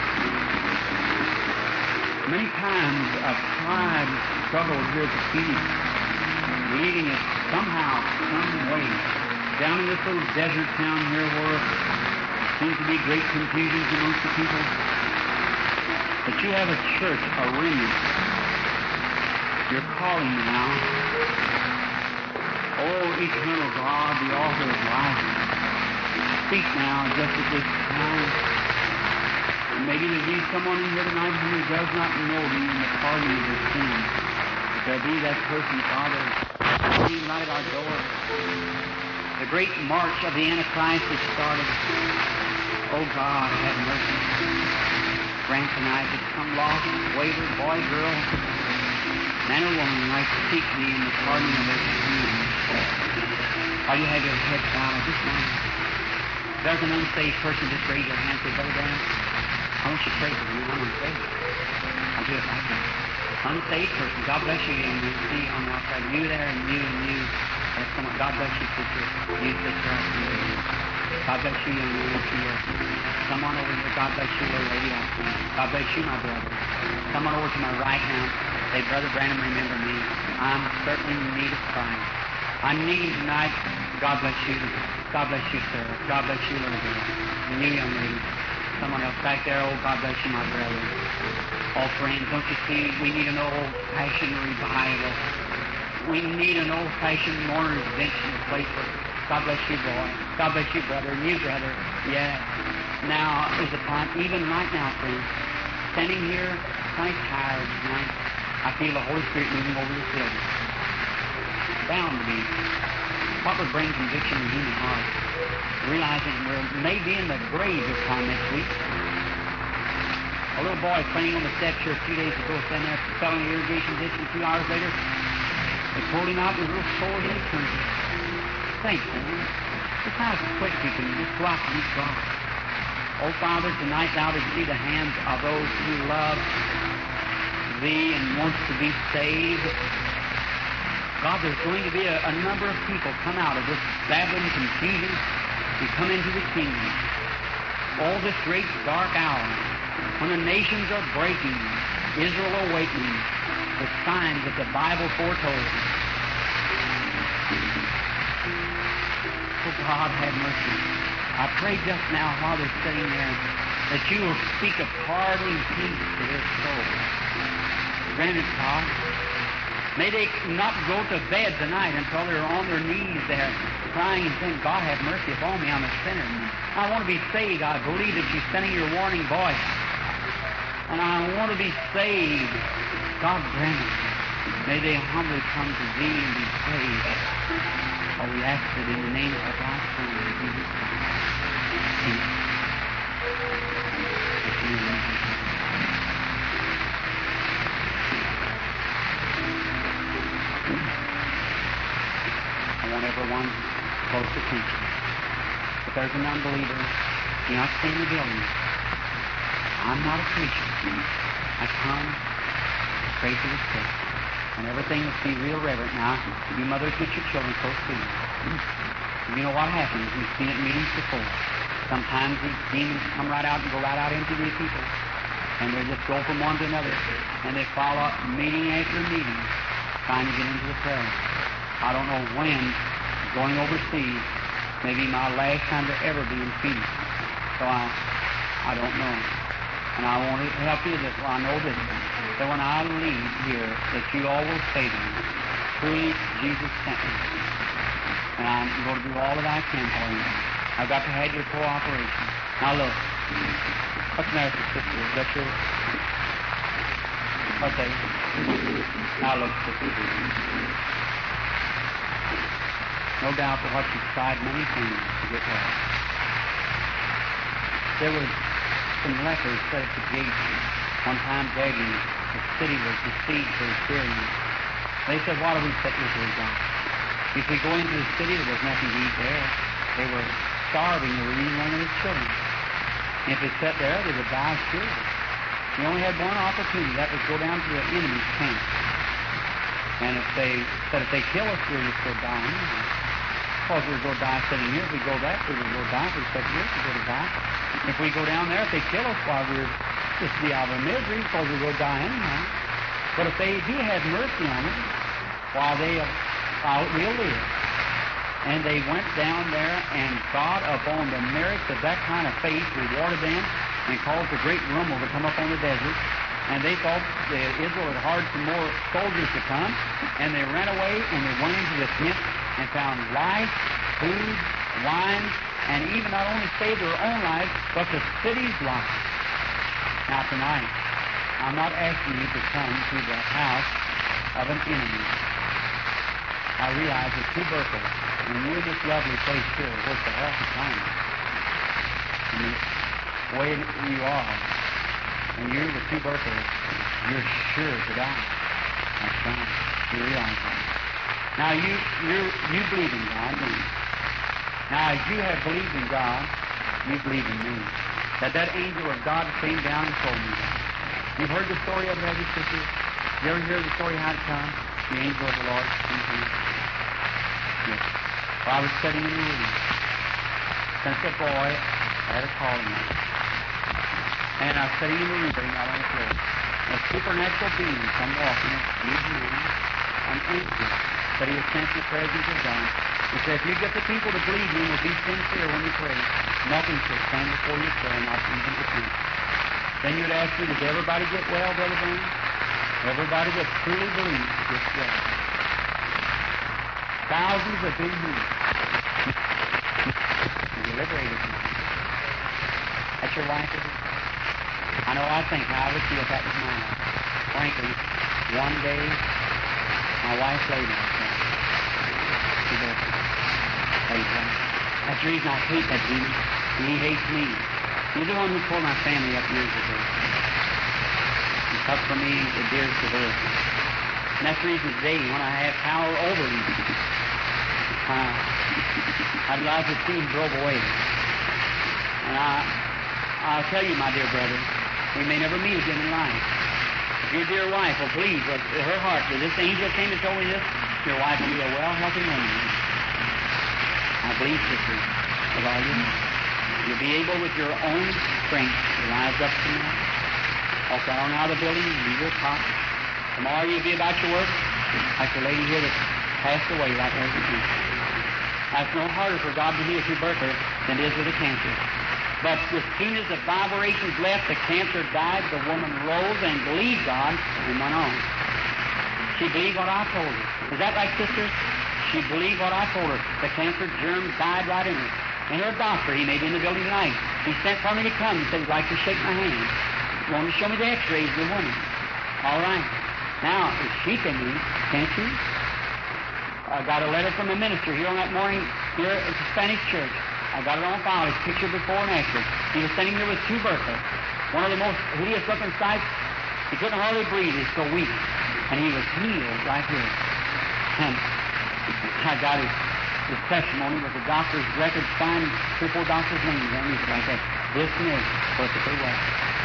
Many times I've tried and struggled here at the feet, leading it somehow, some way, down in this little desert town here where there seems to be great confusion amongst the people. But you have a church, a remnant. You're calling now. Oh, eternal God, the author of life, speak now just at this time. And maybe there'll be someone in here tonight who does not know thee in the pardon of their sins. If there be that person, Father, we light our door. The great march of the Antichrist has started. Oh God, have mercy. Grant tonight that some lost, wayward boy, girl, man or woman, might seek thee in the pardon of their sins. While you have your head bowed, I just want if there's an unsaved person, just raise your hand and say, Brother Dan, I want you to pray for me. I'm unsaved. I'll do it right now. Unsaved person, God bless you, young man. See on the outside, you there and you and you. That's someone. God bless you, sister. You, sister, out there. God bless you, young man. See you. Someone over here. God bless you, little lady out there. God bless you, my brother. Someone over to my right now. Say, Brother Branham, remember me. I'm certainly in need of Christ. I'm needing tonight. God bless you. God bless you, sir. God bless you, little girl. And you, young lady. Someone else back there. Oh, God bless you, my brother. Oh, friends, don't you see? We need an old-fashioned revival. We need an old-fashioned mourner's bench in the place where God bless you, boy. God bless you, brother. And you, brother. Yeah. Now is the time, even right now, friends, standing here, kind of tired tonight, I feel the Holy Spirit moving over this building. Bound to be. What would bring conviction in the human heart? Realizing we're maybe in the grave this time next week. A little boy playing on the steps here a few days ago, standing there selling the irrigation ditch, and two hours later, they pulled him out with a little sword in his country. Thank you. Just how quick you can just drop and drop. Oh, Father, tonight thou didst see the hands of those who love thee and wants to be saved. God, there's going to be a, a number of people come out of this babbling confusion and come into the kingdom. All this great dark hour when the nations are breaking, Israel awakening, with signs that the Bible foretold. Oh, God, have mercy. I pray just now while they're sitting there that you will speak a pardoning peace to their soul. Grant it, God. May they not go to bed tonight until they're on their knees there crying and saying, God, have mercy upon me, I'm a sinner. I want to be saved. I believe that you're sending your warning voice. And I want to be saved. God grant it. May they humbly come to Thee and be saved. Oh, we ask it in the name of God's Son, Jesus Christ. Amen. I want everyone close attention. If there's an unbeliever, do not stay in the building. I'm not a preacher. I come to pray for the sick. And everything must be real reverent now. You mothers get your children close to you. You know what happens. We've seen it in meetings before. Sometimes these demons come right out and go right out into these people. And they just go from one to another. And they follow up meeting after meeting, trying to get into the prayer. I don't know when, going overseas, maybe my last time to ever be in Phoenix. So I, I don't know. And I want to help you that I know this, that when I leave here, that you all will say to me, truly Jesus sent me. And I'm going to do all that I can for you. I've got to have your cooperation. Now look, what's the matter, sister? Is that your... What's that? Now look, sister. No doubt that what you've tried many things to get well. There was some lepers set at the gate one time begging. The city was besieged for Syrians. They said, what do we sit here till we die? If we go into the city, there was nothing to eat there. They were starving. They were eating one of their children. And if they sat there, they would die sure. They only had one opportunity. That was go down to the enemy's camp. And if they said, if they kill us, we'll just go die anyway. Because we'll go die sitting here. If we go back, we will go die. If we sit here, we'll go to die. If we go down there, if they kill us while we're just be out of misery, because we'll go die anyhow. But if they do have mercy on us, while they while we'll live. And they went down there, and God, upon the merits of that kind of faith, rewarded them and caused a great rumble to come up on the desert. And they thought that Israel had hired some more soldiers to come, and they ran away and they went into the tent and found life, food, wine, and even not only saved their own lives, but the city's life. Now tonight, I'm not asking you to come to the house of an enemy. I realize that tubercle, when you're in this lovely place here, what's the awful time? And the way you are, and you're with tubercle, you're sure to die. That's right. You realize that. Now you you you believe in God, don't you? Now as you have believed in God, you believe in me. That that angel of God came down and told me that. You've heard the story of it, have you, sister? You ever hear the story how it comes? The angel of the Lord came to me. Yes. Well, I was sitting in the room. Since a boy, I had a calling on it. And I was sitting in the room, sitting out on the floor. A supernatural being come walking, huge man, an angel, that he was sent in the presence of God. He said, if you get the people to believe me and will be sincere when you pray, nothing shall stand before your prayer, not even the king. Then you'd ask me, does everybody get well, Brother Brown? Everybody that truly believes gets well. Thousands have been healed. You're liberated now. That's your life, is it? I know I think how I would feel if that was my life. Frankly, one day, my wife laid like that. She does. That's the reason I hate that demon. And he hates me. He's the one who pulled my family up years ago. He cut for me the dearest of earth. And that's the reason today, when I have power over him, uh, I'd like to see him drove away. And I, I'll tell you, my dear brother, we may never meet again in life. If your dear wife will believe with her heart that this angel came and told me this, your wife will be a well, healthy woman. I believe, sister, with all your heart. You'll be able with your own strength to rise up tonight, walk down out of the building and leave your cot, Tomorrow you'll be about your work, like the lady here that passed away right there with the cancer. That's no harder for God to heal tuberculosis than it is with the cancer. But as soon as the vibrations left, the cancer died, the woman rose and believed God and went on. She believed what I told her. Is that right, sister? She believed what I told her. The cancer germ died right in her. And her doctor, he may be in the building tonight, he sent for me to come and said he'd like to shake my hand. He wanted to show me the x-rays of the woman. All right. Now, if she can be, can't she? I got a letter from a minister here on that morning here at the Spanish church. I got it on file. His picture before and after. He was sitting there with tuberculosis. One of the most hideous looking sights. He couldn't hardly breathe. He was so weak. And he was healed right here. And I got his, his testimony with the doctor's record signed, three or four doctors' names on it like that. This and this, perfectly well.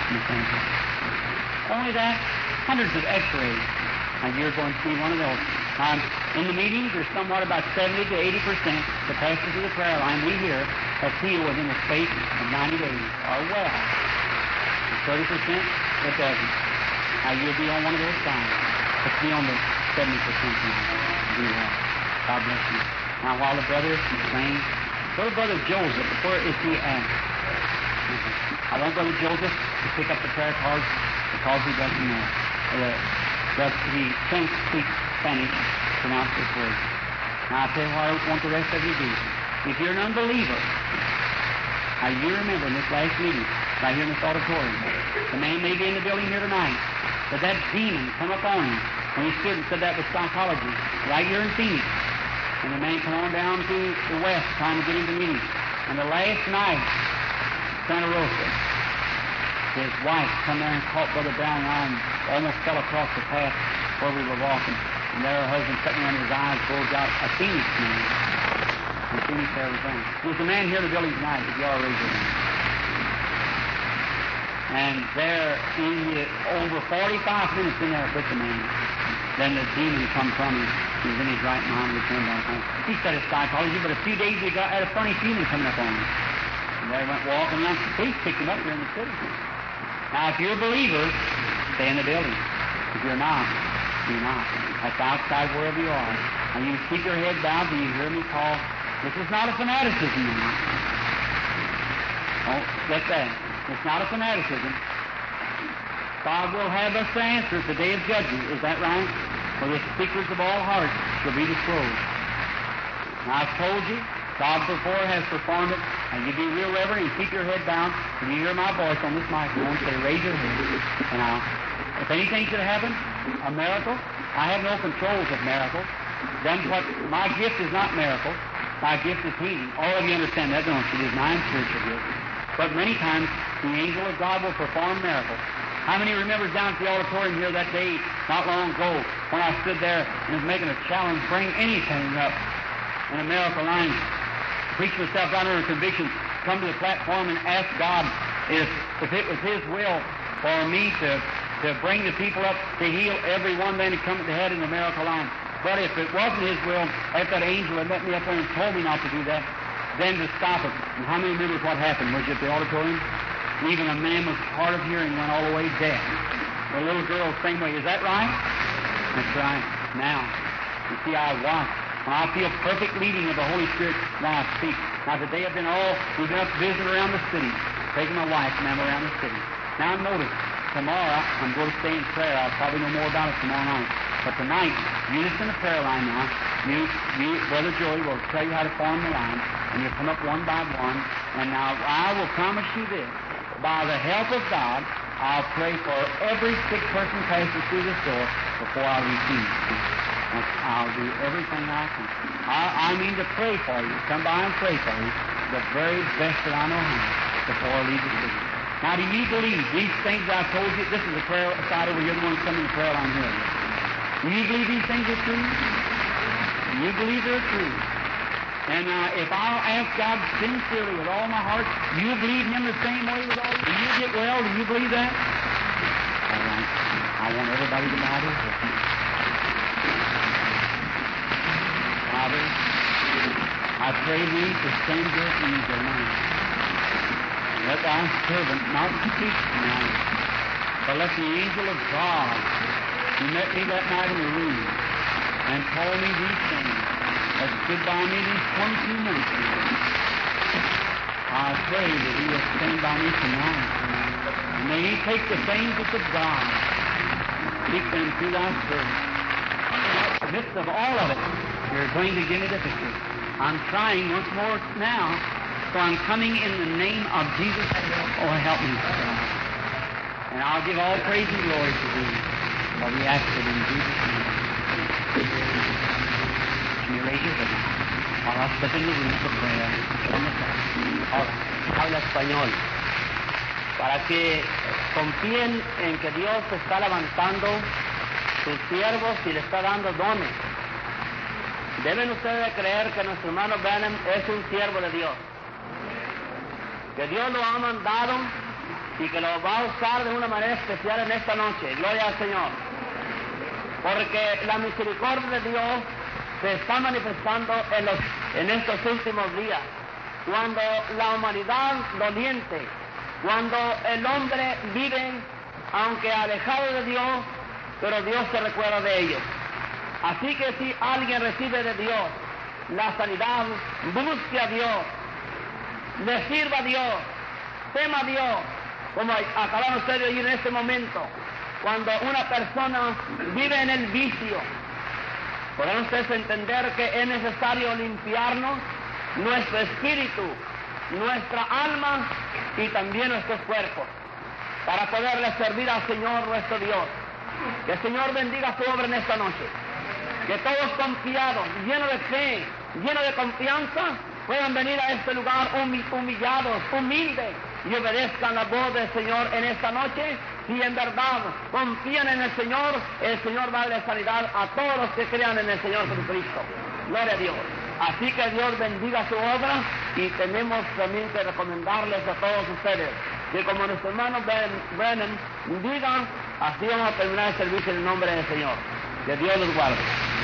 Only that, hundreds of x-rays. Now you're going to see one of those. Now, in the meetings, there's somewhat about seventy to eighty percent the pastors of the prayer line we hear have healed within the space of ninety days, or well. And thirty percent, it doesn't. Now you'll be on one of those sides. Let's be on the seventy percent now. Do well. God bless you. Now, while the brother is praying, go to Brother Joseph. Where is he at? I want Brother Joseph to pick up the prayer cards because he doesn't know. Uh, but he can't speak Spanish, pronounce this word. Now, I'll tell you what I want the rest of you to do. If you're an unbeliever, now you remember in this last meeting, right here in this auditorium, the man may be in the building here tonight, but that demon come upon him, and he stood and said that was psychology, right here in Phoenix. And the man come on down to the west trying to get into meeting. And the last night, Santa Rosa, his wife come there and caught Brother Brown and I and almost fell across the path where we were walking. And there her husband sitting under his eyes bulged out, a Phoenix man. And Phoenix, Arizona. There's a man here in the building tonight, if you all raise your hand. And there, in the, over forty-five minutes in there with the man, then the demon come from him. He was in his right mind and returned back home. He said it's psychology, but a few days he got had a funny feeling coming up on him. And there he went walking around. The police picked him up here in the city. Now, if you're a believer, stay in the building. If you're not, do not. That's outside wherever you are. Now, you keep your head down till you hear me call. This is not a fanaticism now. Don't get that. It's not a fanaticism. God will have us to answer at the day of judgment. Is that right? For the secrets of all hearts shall be disclosed. Now, I've told you, God before has performed it, and you be real reverent and keep your head down. When you hear my voice on this microphone, say, raise your head. And now, if anything should happen, a miracle, I have no controls of miracles. Then what? My gift is not miracle. My gift is healing. All of you understand that, don't you? It is my spiritual gift. But many times, the angel of God will perform miracles. How many remembers down at the auditorium here that day, not long ago, when I stood there and was making a challenge, bring anything up in a miracle line, preach myself down under conviction, come to the platform and ask God if if it was His will for me to, to bring the people up to heal everyone then to come to the head in the miracle line. But if it wasn't His will, if that angel had met me up there and told me not to do that, then to stop it. And how many remembers what happened? Was it at the auditorium? Even a man with hard of hearing went all the way deaf. A little girl, same way. Is that right? That's right. Now, you see, I watch. When I feel perfect leading of the Holy Spirit, now I speak. Now, today I've been all, we've been up visiting around the city, taking my wife and them around the city. Now, notice, tomorrow I'm going to stay in prayer. I'll probably know more about it tomorrow night. But tonight, you just in the prayer line now. You, you, Brother Joey will tell you how to form the line, and you'll come up one by one. And now, I will promise you this. By the help of God, I'll pray for every sick person passing through this door before I receive. I'll do everything I can. I, I mean to pray for you. Come by and pray for you. The very best that I know how before I leave the city. Now, do you believe these things I told you? This is the prayer side over here. The one coming to the prayer line here. Do you believe these things are true? Do you believe they're true? And uh, if I'll ask God sincerely with all my heart, do you believe Him the same way with all? Do you get well? Do you believe that? All right. I want everybody to bow their heads. Father, I pray Thee to send Your angel now. Let Thy servant not speak now, but let the angel of God He met me that night in the room and told me these things. Has stood by me these twenty-two months now. I pray that He will stand by me tonight. And may He take the things of God, speak them through Thy Spirit. In the midst of all of it, You're going to give me the victory. I'm trying once more now, so I'm coming in the name of Jesus. Oh, help me, God. And I'll give all praise and glory to Thee, for we ask it in Jesus' name. Can you raise your hand? While I step in the room for prayer. Habla español. Para que confíen en que Dios está levantando sus siervos y le está dando dones. Deben ustedes creer que nuestro hermano Branham es un siervo de Dios. Que Dios lo ha mandado y que lo va a usar de una manera especial en esta noche. Gloria al Señor. Porque la misericordia de Dios se está manifestando en, los, en estos últimos días. Cuando la humanidad doliente, cuando el hombre vive, aunque alejado de Dios, pero Dios se recuerda de ellos. Así que si alguien recibe de Dios la sanidad, busque a Dios, le sirva a Dios, tema a Dios, como acaban ustedes de oír en este momento. Cuando una persona vive en el vicio, podemos ustedes entender que es necesario limpiarnos, nuestro espíritu, nuestra alma y también nuestros cuerpos, para poderle servir al Señor nuestro Dios. Que el Señor bendiga su obra en esta noche. Que todos confiados, llenos de fe, llenos de confianza, puedan venir a este lugar humillados, humildes, y obedezcan la voz del Señor en esta noche. Si en verdad confían en el Señor, el Señor va a darle sanidad a todos los que crean en el Señor Jesucristo. Gloria a Dios. Así que Dios bendiga su obra, y tenemos también que recomendarles a todos ustedes que, como nuestro hermano Brennan diga, así vamos a terminar el servicio en el nombre del Señor. Que Dios los guarde.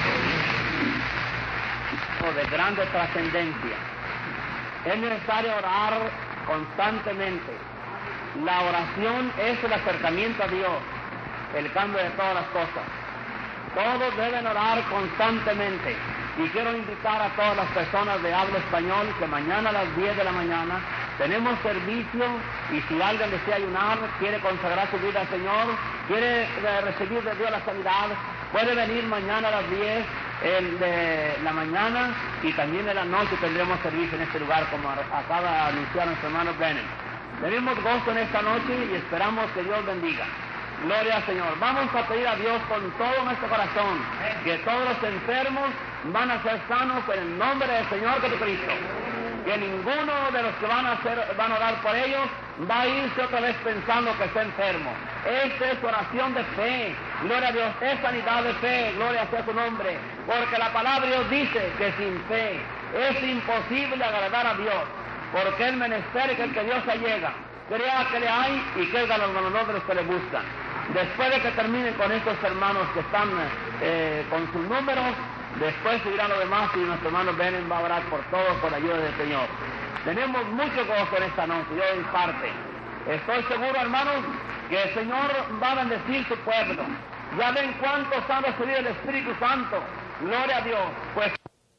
De grande trascendencia. Es necesario orar constantemente. La oración es el acercamiento a Dios, el cambio de todas las cosas. Todos deben orar constantemente. Y quiero invitar a todas las personas de habla español que mañana a las diez de la mañana tenemos servicio, y si alguien desea ayunar, quiere consagrar su vida al Señor, quiere recibir de Dios la sanidad, puede venir mañana a las diez el de la mañana, y también en la noche tendremos servicio en este lugar, como acaba de anunciar nuestro hermano Brennan. Tenemos gozo en esta noche y esperamos que Dios bendiga. Gloria al Señor. Vamos a pedir a Dios con todo nuestro corazón que todos los enfermos van a ser sanos en el nombre del Señor Jesucristo. Que ninguno de los que van a hacer, van a orar por ellos va a irse otra vez pensando que está enfermo. Esta es oración de fe. Gloria a Dios. Es sanidad de fe. Gloria sea su nombre. Porque la palabra de Dios dice que sin fe es imposible agradar a Dios. Porque el menester es el que Dios se llega. Crea que le hay y que es galardonador de los que le buscan. Después de que terminen con estos hermanos que están eh, con sus números, después seguirán los demás, y nuestro hermano Benen va a orar por todos con la ayuda del Señor. Tenemos mucho gozo en esta noche, yo en parte. Estoy seguro, hermanos, que el Señor va a bendecir su pueblo. Ya ven cuántos han recibido el Espíritu Santo. Gloria a Dios. Pues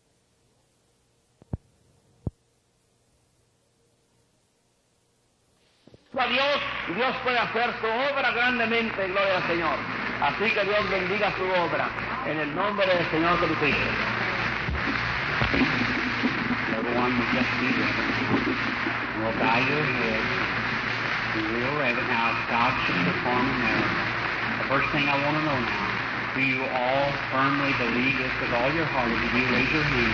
a Dios, Dios puede hacer su obra grandemente, gloria al Señor. Así que Dios bendiga su obra en el nombre del Señor Jesucristo. Everyone will just be there. We'll bow your head. Be real ready. Now, God should perform a miracle. The first thing I want to know now, do you all firmly believe this with all your heart? If you raise your hand.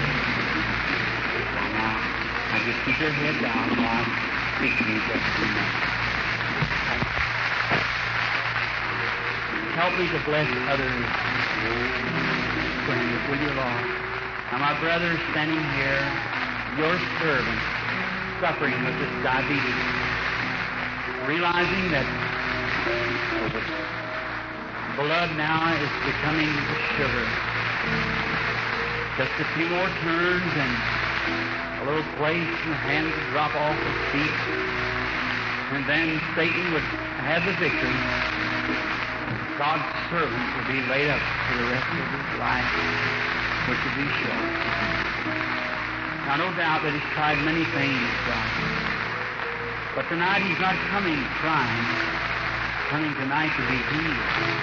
Now, now just keep your head down while I'm speaking to you just a minute. Help me to bless others. Friends, will you, Lord? Now, my brother is standing here, your servant, suffering with this diabetes, realizing that blood now is becoming sugar. Just a few more turns and a little place and the hand would drop off his feet, and then Satan would have the victory. God's servant will be laid up for the rest of his life, which will be short. Now, no doubt that he's tried many things, God. But tonight he's not coming crying. He's coming tonight to be healed.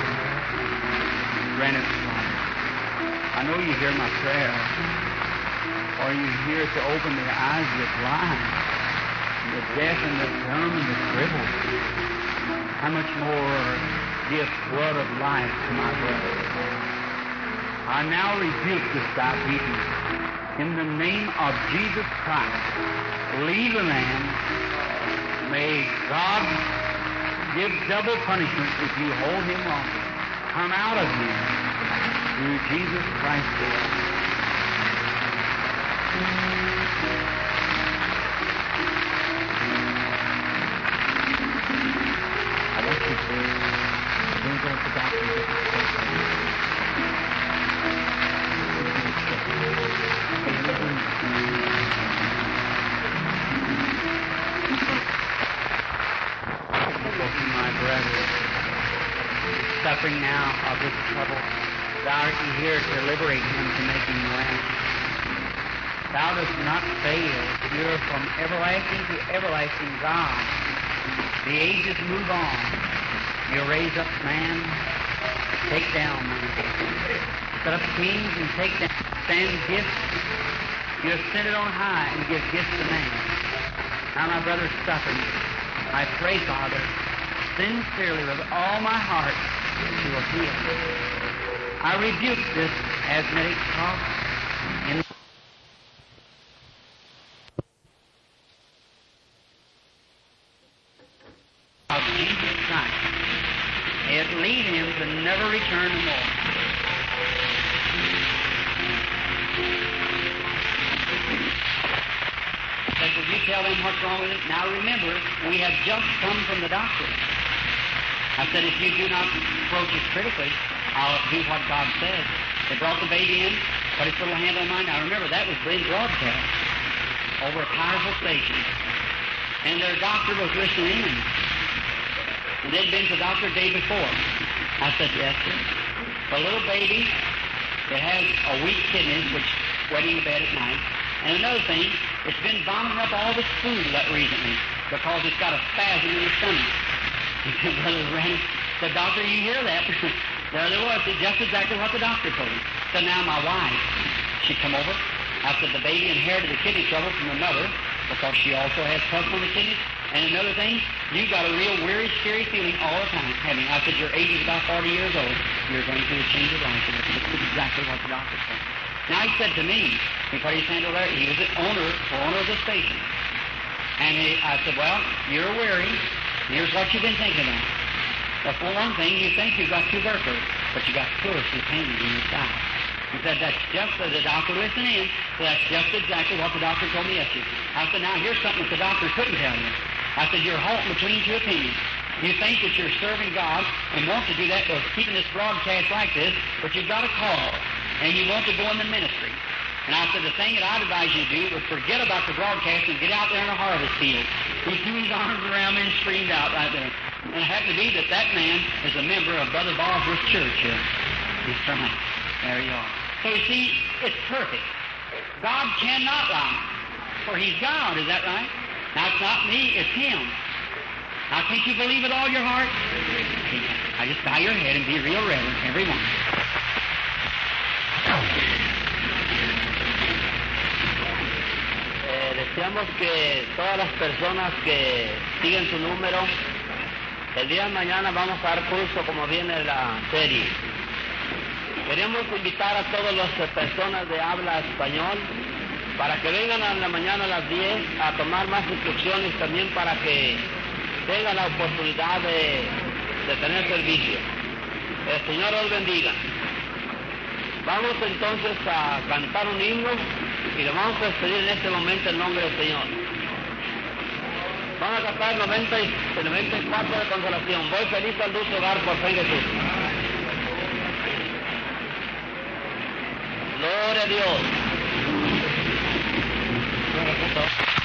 Grant it, Father. I know you hear my prayer. Or you hear to open the eyes of the blind, the deaf and the dumb and the crippled. How much more give blood of life to my brother. I now rebuke this diabetes in the name of Jesus Christ. Leave the man. May God give double punishment if you hold him longer. Come out of him through Jesus Christ's blood. I want you to don't go to the doctor and get the my brother, suffering now of this trouble, thou art here to liberate him, to make him well. Thou dost not fail. You're from everlasting to everlasting God. The ages move on. You raise up man, take down man. Set up kings and take down. Stand gifts. You ascend it on high and give gifts to man. Now my brother's suffering. I pray, Father, sincerely with all my heart, that you will heal. I rebuke this asthmatic cough in of Jesus Christ. May it lead him to never return no more. But would you tell them what's wrong with it? Now remember, we have just come from the doctor. I said, if you do not approach it critically, I'll do what God says. They brought the baby in, put his little hand on mine. Now remember, that was being broadcast over a powerful station. And their doctor was listening in. And they'd been to the doctor the day before. I said, yes, sir. The little baby, it has a weak kidneys, which wetting the bed at night. And another thing, it's been vomiting up all this food recently because it's got a spasm in the stomach. He said, Brother Randy, said, doctor, you hear that? There there was, just exactly what the doctor told him. So now my wife, she come over. I said, the baby inherited the kidney trouble from the mother because she also has pus on the kidneys. And another thing, you got a real weary, scary feeling all the time. Having, I said, your age is about forty years old. You're going through a change of life. And this is exactly what the doctor said. Now he said to me, he put his hand over there, he was the owner, the owner of the station. And he, I said, well, you're weary. Here's what you've been thinking about. Well, for one thing, you think you've got tuberculosis, but you got pleurisy pain in your side. He said, that's just, uh, the doctor listened in, so that's just exactly what the doctor told me yesterday. I said, now here's something that the doctor couldn't tell you. I said, you're halting between two opinions. You think that you're serving God and want to do that by keeping this broadcast like this, but you've got a call, and you want to go in the ministry. And I said, the thing that I'd advise you to do was forget about the broadcast and get out there in the harvest field. He threw his arms around me and screamed out right there. And it happened to be that that man is a member of Brother Bosworth's church here. He's from it. There you are. So you see, it's perfect. God cannot lie, for he's God, is that right? Now, it's not me, it's him. Now, can't you believe with all your heart? I just bow your head and be real reverent, everyone. Eh, deseamos que todas las personas que siguen su número, el día de mañana vamos a dar curso como viene la serie. Queremos invitar a todas las personas de habla español para que vengan a la mañana a las diez a tomar más instrucciones, también para que tengan la oportunidad de, de tener servicio. El Señor los bendiga. Vamos entonces a cantar un himno y le vamos a despedir en este momento el nombre del Señor. Vamos a cantar el noventa y cuatro de consolación. Voy feliz al dulce hogar por fe en Jesús. Gloria a Dios.